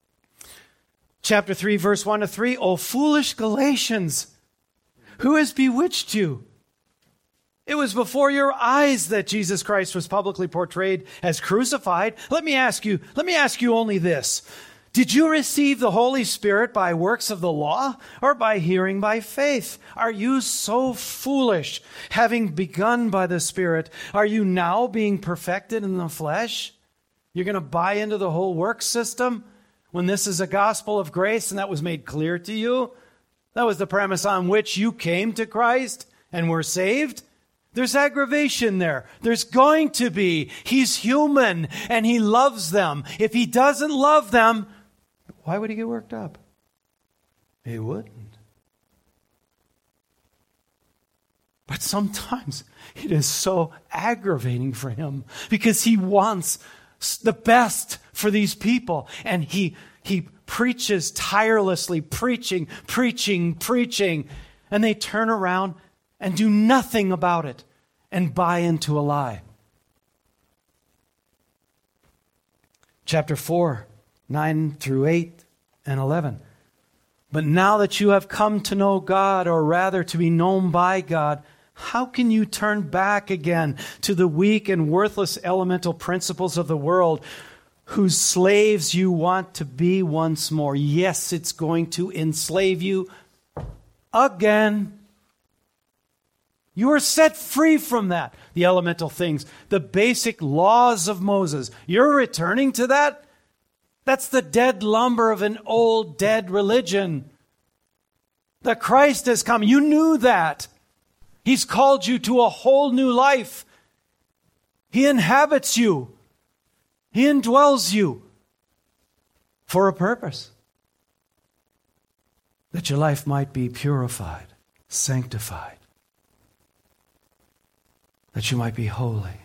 Chapter 3, verse 1 to 3, O foolish Galatians, who has bewitched you? It was before your eyes that Jesus Christ was publicly portrayed as crucified. Let me ask you only this. Did you receive the Holy Spirit by works of the law or by hearing by faith? Are you so foolish? Having begun by the Spirit, are you now being perfected in the flesh? You're going to buy into the whole work system when this is a gospel of grace and that was made clear to you? That was the premise on which you came to Christ and were saved. There's aggravation there. There's going to be. He's human and he loves them. If he doesn't love them, why would he get worked up? He wouldn't. But sometimes it is so aggravating for him because he wants the best for these people. And he preaches tirelessly, preaching. And they turn around and do nothing about it and buy into a lie. Chapter 4, 9 through 8 and 11. But now that you have come to know God, or rather to be known by God, how can you turn back again to the weak and worthless elemental principles of the world, whose slaves you want to be once more? Yes, it's going to enslave you again. You are set free from that. The elemental things, the basic laws of Moses. You're returning to that? That's the dead lumber of an old dead religion. The Christ has come. You knew that. He's called you to a whole new life. He inhabits you. He indwells you for a purpose. That your life might be purified, sanctified. That you might be holy.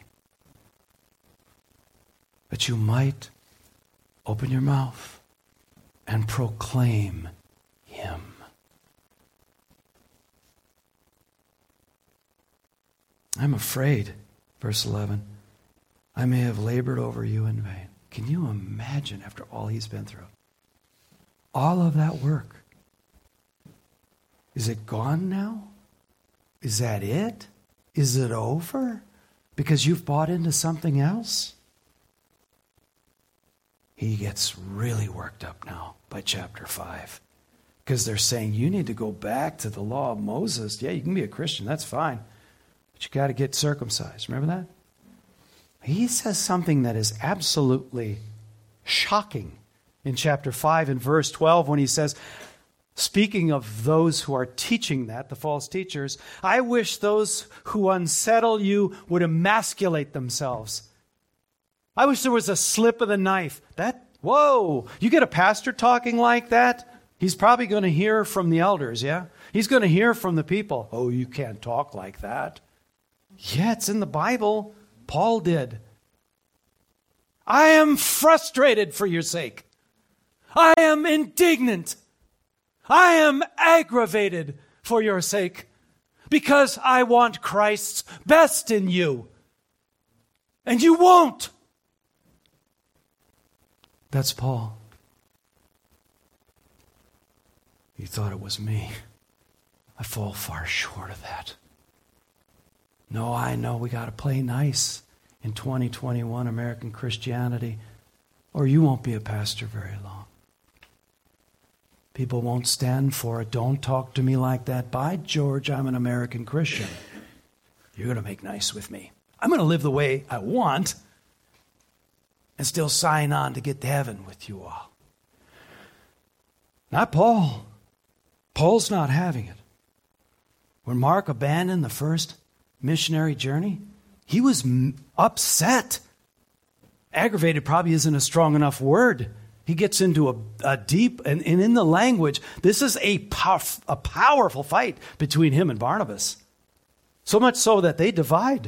That you might open your mouth and proclaim Him. I'm afraid, verse 11, I may have labored over you in vain. Can you imagine after all he's been through? All of that work. Is it gone now? Is that it? Is it over? Because you've bought into something else? He gets really worked up now by chapter 5. Because they're saying, you need to go back to the law of Moses. Yeah, you can be a Christian, that's fine. But you got to get circumcised. Remember that? He says something that is absolutely shocking in chapter 5 and verse 12 when he says, speaking of those who are teaching that, the false teachers, I wish those who unsettle you would emasculate themselves. I wish there was a slip of the knife. Whoa, you get a pastor talking like that? He's probably going to hear from the elders, yeah? He's going to hear from the people. Oh, you can't talk like that. Yeah, it's in the Bible. Paul did. I am frustrated for your sake. I am indignant. I am aggravated for your sake because I want Christ's best in you. And you won't. That's Paul. You thought it was me. I fall far short of that. No, I know we got to play nice in 2021 American Christianity, or you won't be a pastor very long. People won't stand for it. Don't talk to me like that. By George, I'm an American Christian. You're going to make nice with me. I'm going to live the way I want and still sign on to get to heaven with you all. Not Paul. Paul's not having it. When Mark abandoned the first missionary journey, he was upset. Aggravated probably isn't a strong enough word. He gets into a deep, and in the language, this is a powerful fight between him and Barnabas. So much so that they divide.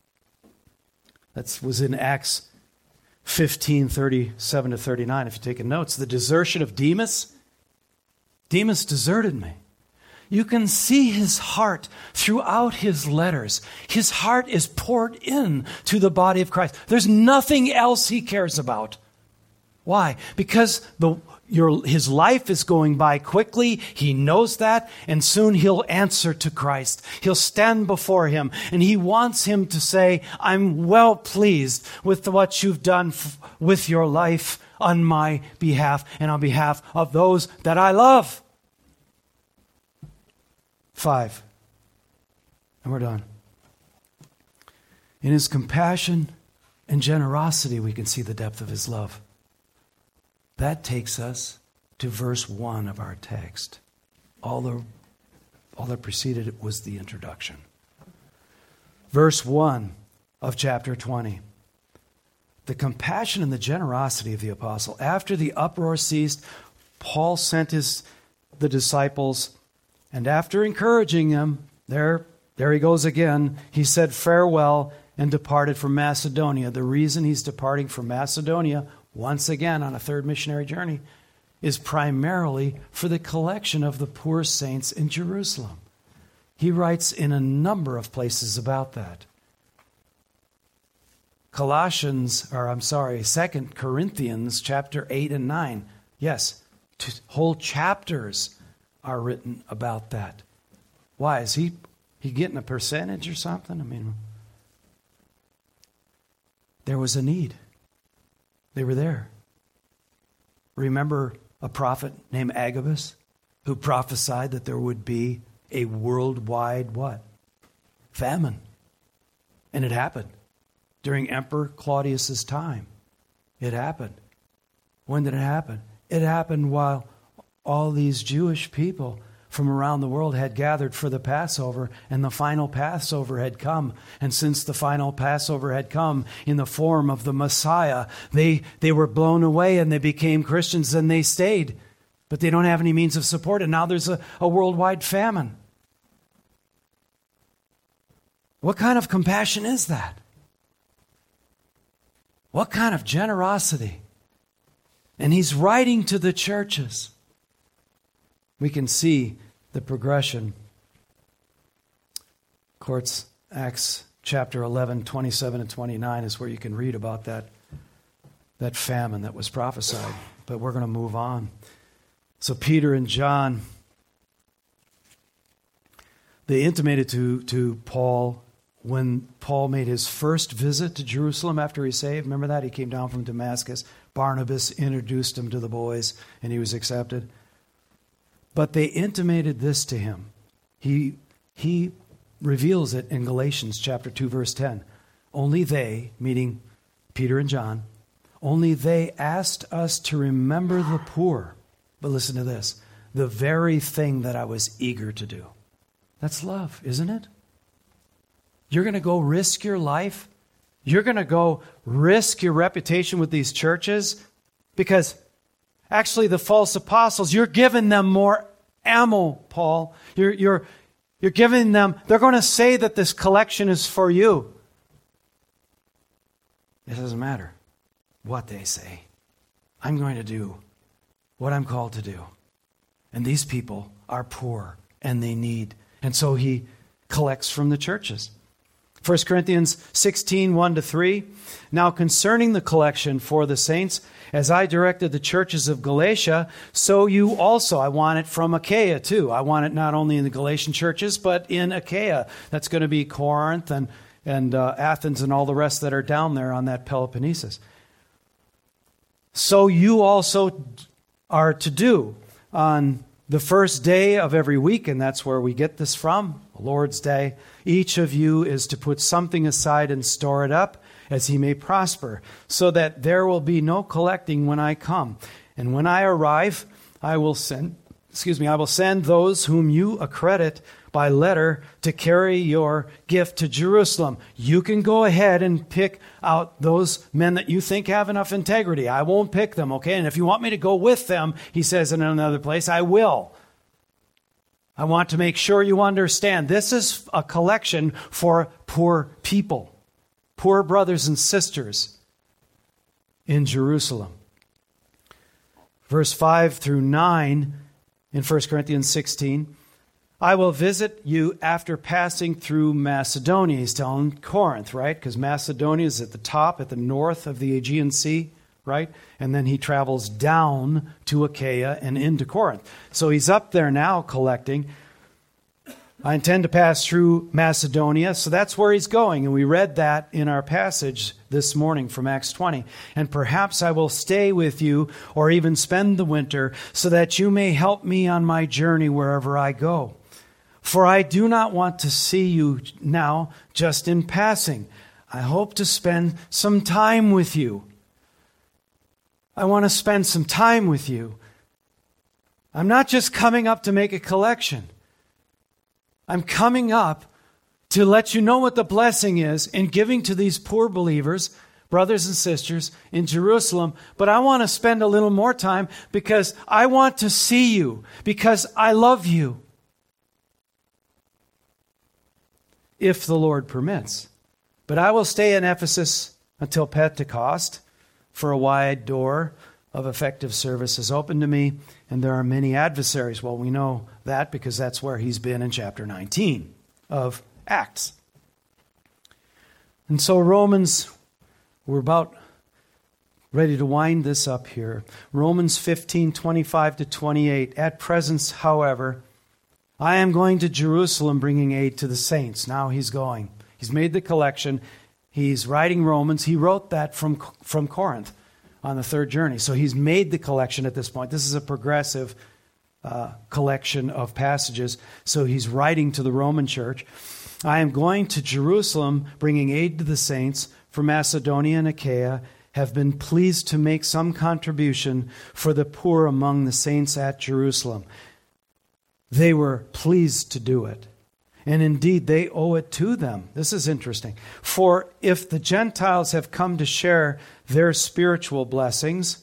That was in Acts 15, 37 to 39, if you're taking notes. The desertion of Demas. Demas deserted me. You can see his heart throughout his letters. His heart is poured in to the body of Christ. There's nothing else he cares about. Why? Because his life is going by quickly. He knows that, and soon he'll answer to Christ. He'll stand before him, and he wants him to say, I'm well pleased with what you've done with your life on my behalf and on behalf of those that I love. 5. And we're done. In his compassion and generosity, we can see the depth of his love. That takes us to verse 1 of our text. All that preceded it was the introduction. verse 1 of chapter 20. The compassion and the generosity of the apostle. After the uproar ceased, Paul sent the disciples, and after encouraging them, there he goes again, he said farewell and departed from Macedonia. The reason he's departing from Macedonia, once again on a third missionary journey, is primarily for the collection of the poor saints in Jerusalem. He writes in a number of places about that. 2 Corinthians chapter 8 and 9. Yes, whole chapters are written about that. Why? Is he getting a percentage or something? I mean, there was a need. They were there. Remember a prophet named Agabus who prophesied that there would be a worldwide what? Famine. And it happened. During Emperor Claudius's time. It happened. When did it happen? It happened while all these Jewish people from around the world had gathered for the Passover, and the final Passover had come. And since the final Passover had come in the form of the Messiah, they were blown away and they became Christians and they stayed. But they don't have any means of support, and now there's a worldwide famine. What kind of compassion is that? What kind of generosity? And he's writing to the churches. We can see the progression. Of course, Acts chapter 11, 27 and 29 is where you can read about that famine that was prophesied. But we're going to move on. So Peter and John, they intimated to Paul when Paul made his first visit to Jerusalem after he saved. Remember that? He came down from Damascus. Barnabas introduced him to the boys, and he was accepted. But they intimated this to him. He reveals it in Galatians chapter 2, verse 10. Only they, meaning Peter and John, only they asked us to remember the poor. But listen to this. The very thing that I was eager to do. That's love, isn't it? You're going to go risk your life. You're going to go risk your reputation with these churches because actually the false apostles, you're giving them more ammo, Paul. You're giving them, they're going to say that this collection is for you. It doesn't matter what they say. I'm going to do what I'm called to do. And these people are poor and they need. And so he collects from the churches. 1 Corinthians 16, 1-3. Now concerning the collection for the saints, as I directed the churches of Galatia, so you also. I want it from Achaia too. I want it not only in the Galatian churches, but in Achaia. That's going to be Corinth and Athens and all the rest that are down there on that Peloponnesus. So you also are to do on the first day of every week, and that's where we get this from, the Lord's Day. Each of you is to put something aside and store it up as he may prosper, so that there will be no collecting when I come. And when I arrive, I will send those whom you accredit by letter to carry your gift to Jerusalem. You can go ahead and pick out those men that you think have enough integrity. I won't pick them, okay? And if you want me to go with them, he says in another place, I will. I want to make sure you understand this is a collection for poor people, poor brothers and sisters in Jerusalem. Verse 5-9 in 1 Corinthians 16, I will visit you after passing through Macedonia. He's telling Corinth, right? Because Macedonia is at the top, at the north of the Aegean Sea, right? And then he travels down to Achaia and into Corinth. So he's up there now collecting. I intend to pass through Macedonia, so that's where he's going. And we read that in our passage this morning from Acts 20. And perhaps I will stay with you or even spend the winter so that you may help me on my journey wherever I go. For I do not want to see you now just in passing. I hope to spend some time with you. I want to spend some time with you. I'm not just coming up to make a collection. I'm coming up to let you know what the blessing is in giving to these poor believers, brothers and sisters in Jerusalem. But I want to spend a little more time because I want to see you, because I love you. If the Lord permits. But I will stay in Ephesus until Pentecost, for a wide door of effective service is open to me, and there are many adversaries. Well, we know that because that's where he's been in chapter 19 of Acts. And so Romans, we're about ready to wind this up here. Romans 15:25-28. At present, however, I am going to Jerusalem bringing aid to the saints. Now he's going. He's made the collection. He's writing Romans. He wrote that from Corinth on the third journey. So he's made the collection at this point. This is a progressive collection of passages. So he's writing to the Roman church. I am going to Jerusalem bringing aid to the saints, for Macedonia and Achaia have been pleased to make some contribution for the poor among the saints at Jerusalem. They were pleased to do it. And indeed, they owe it to them. This is interesting. For if the Gentiles have come to share their spiritual blessings,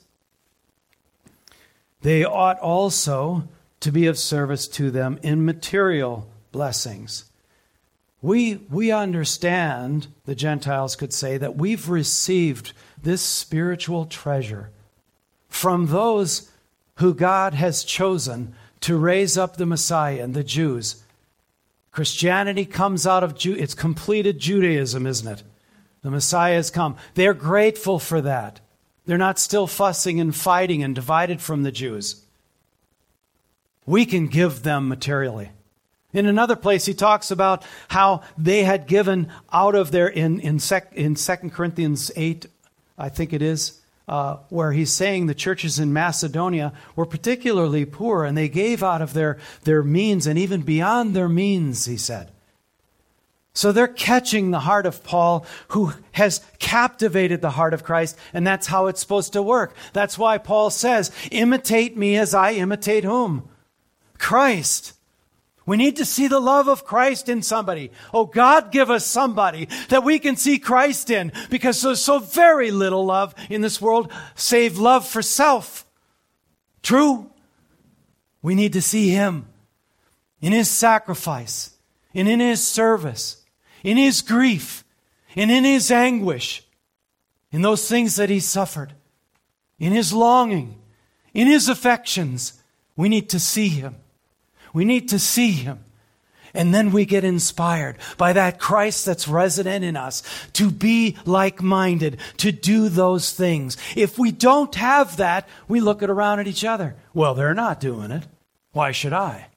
they ought also to be of service to them in material blessings. We understand, the Gentiles could say, that we've received this spiritual treasure from those who God has chosen to raise up the Messiah and the Jews. Christianity comes out of it's completed Judaism, isn't it? The Messiah has come. They're grateful for that. They're not still fussing and fighting and divided from the Jews. We can give them materially. In another place, he talks about how they had given out of their, in 2 Corinthians 8, I think it is, where he's saying the churches in Macedonia were particularly poor, and they gave out of their means, and even beyond their means, he said. So they're catching the heart of Paul, who has captivated the heart of Christ, and that's how it's supposed to work. That's why Paul says, imitate me as I imitate whom? Christ. We need to see the love of Christ in somebody. Oh, God, give us somebody that we can see Christ in, because there's so very little love in this world save love for self. True? We need to see Him in His sacrifice, and in His service, in His grief, and in His anguish, in those things that He suffered, in His longing, in His affections. We need to see Him. We need to see Him. And then we get inspired by that Christ that's resident in us to be like-minded, to do those things. If we don't have that, we look around at each other. Well, they're not doing it. Why should I?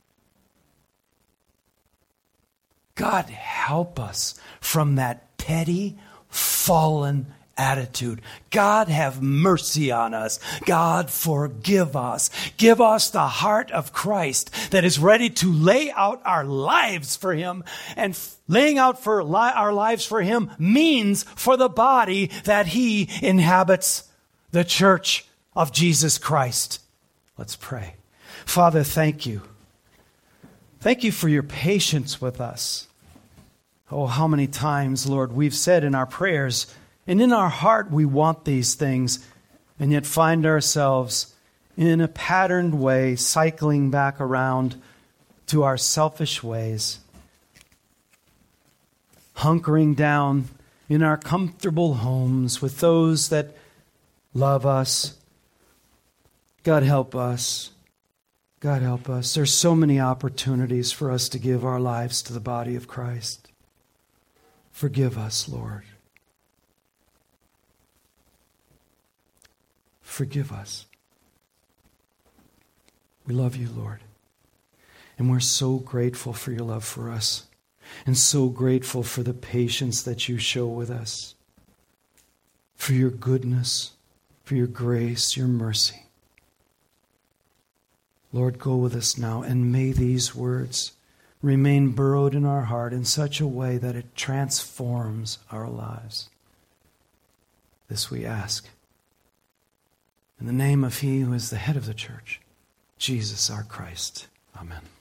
God help us from that petty, fallen attitude. God have mercy on us. God forgive us. Give us the heart of Christ that is ready to lay out our lives for Him. And laying out our lives for Him means for the body that He inhabits, the church of Jesus Christ. Let's pray. Father, thank you. Thank you for your patience with us. Oh, how many times, Lord, we've said in our prayers, and in our heart, we want these things, and yet find ourselves in a patterned way, cycling back around to our selfish ways, hunkering down in our comfortable homes with those that love us. God help us. God help us. There's so many opportunities for us to give our lives to the body of Christ. Forgive us, Lord. Forgive us. We love you, Lord. And we're so grateful for your love for us, and so grateful for the patience that you show with us, for your goodness, for your grace, your mercy. Lord, go with us now, and may these words remain burrowed in our heart in such a way that it transforms our lives. This we ask in the name of He who is the head of the church, Jesus our Christ. Amen.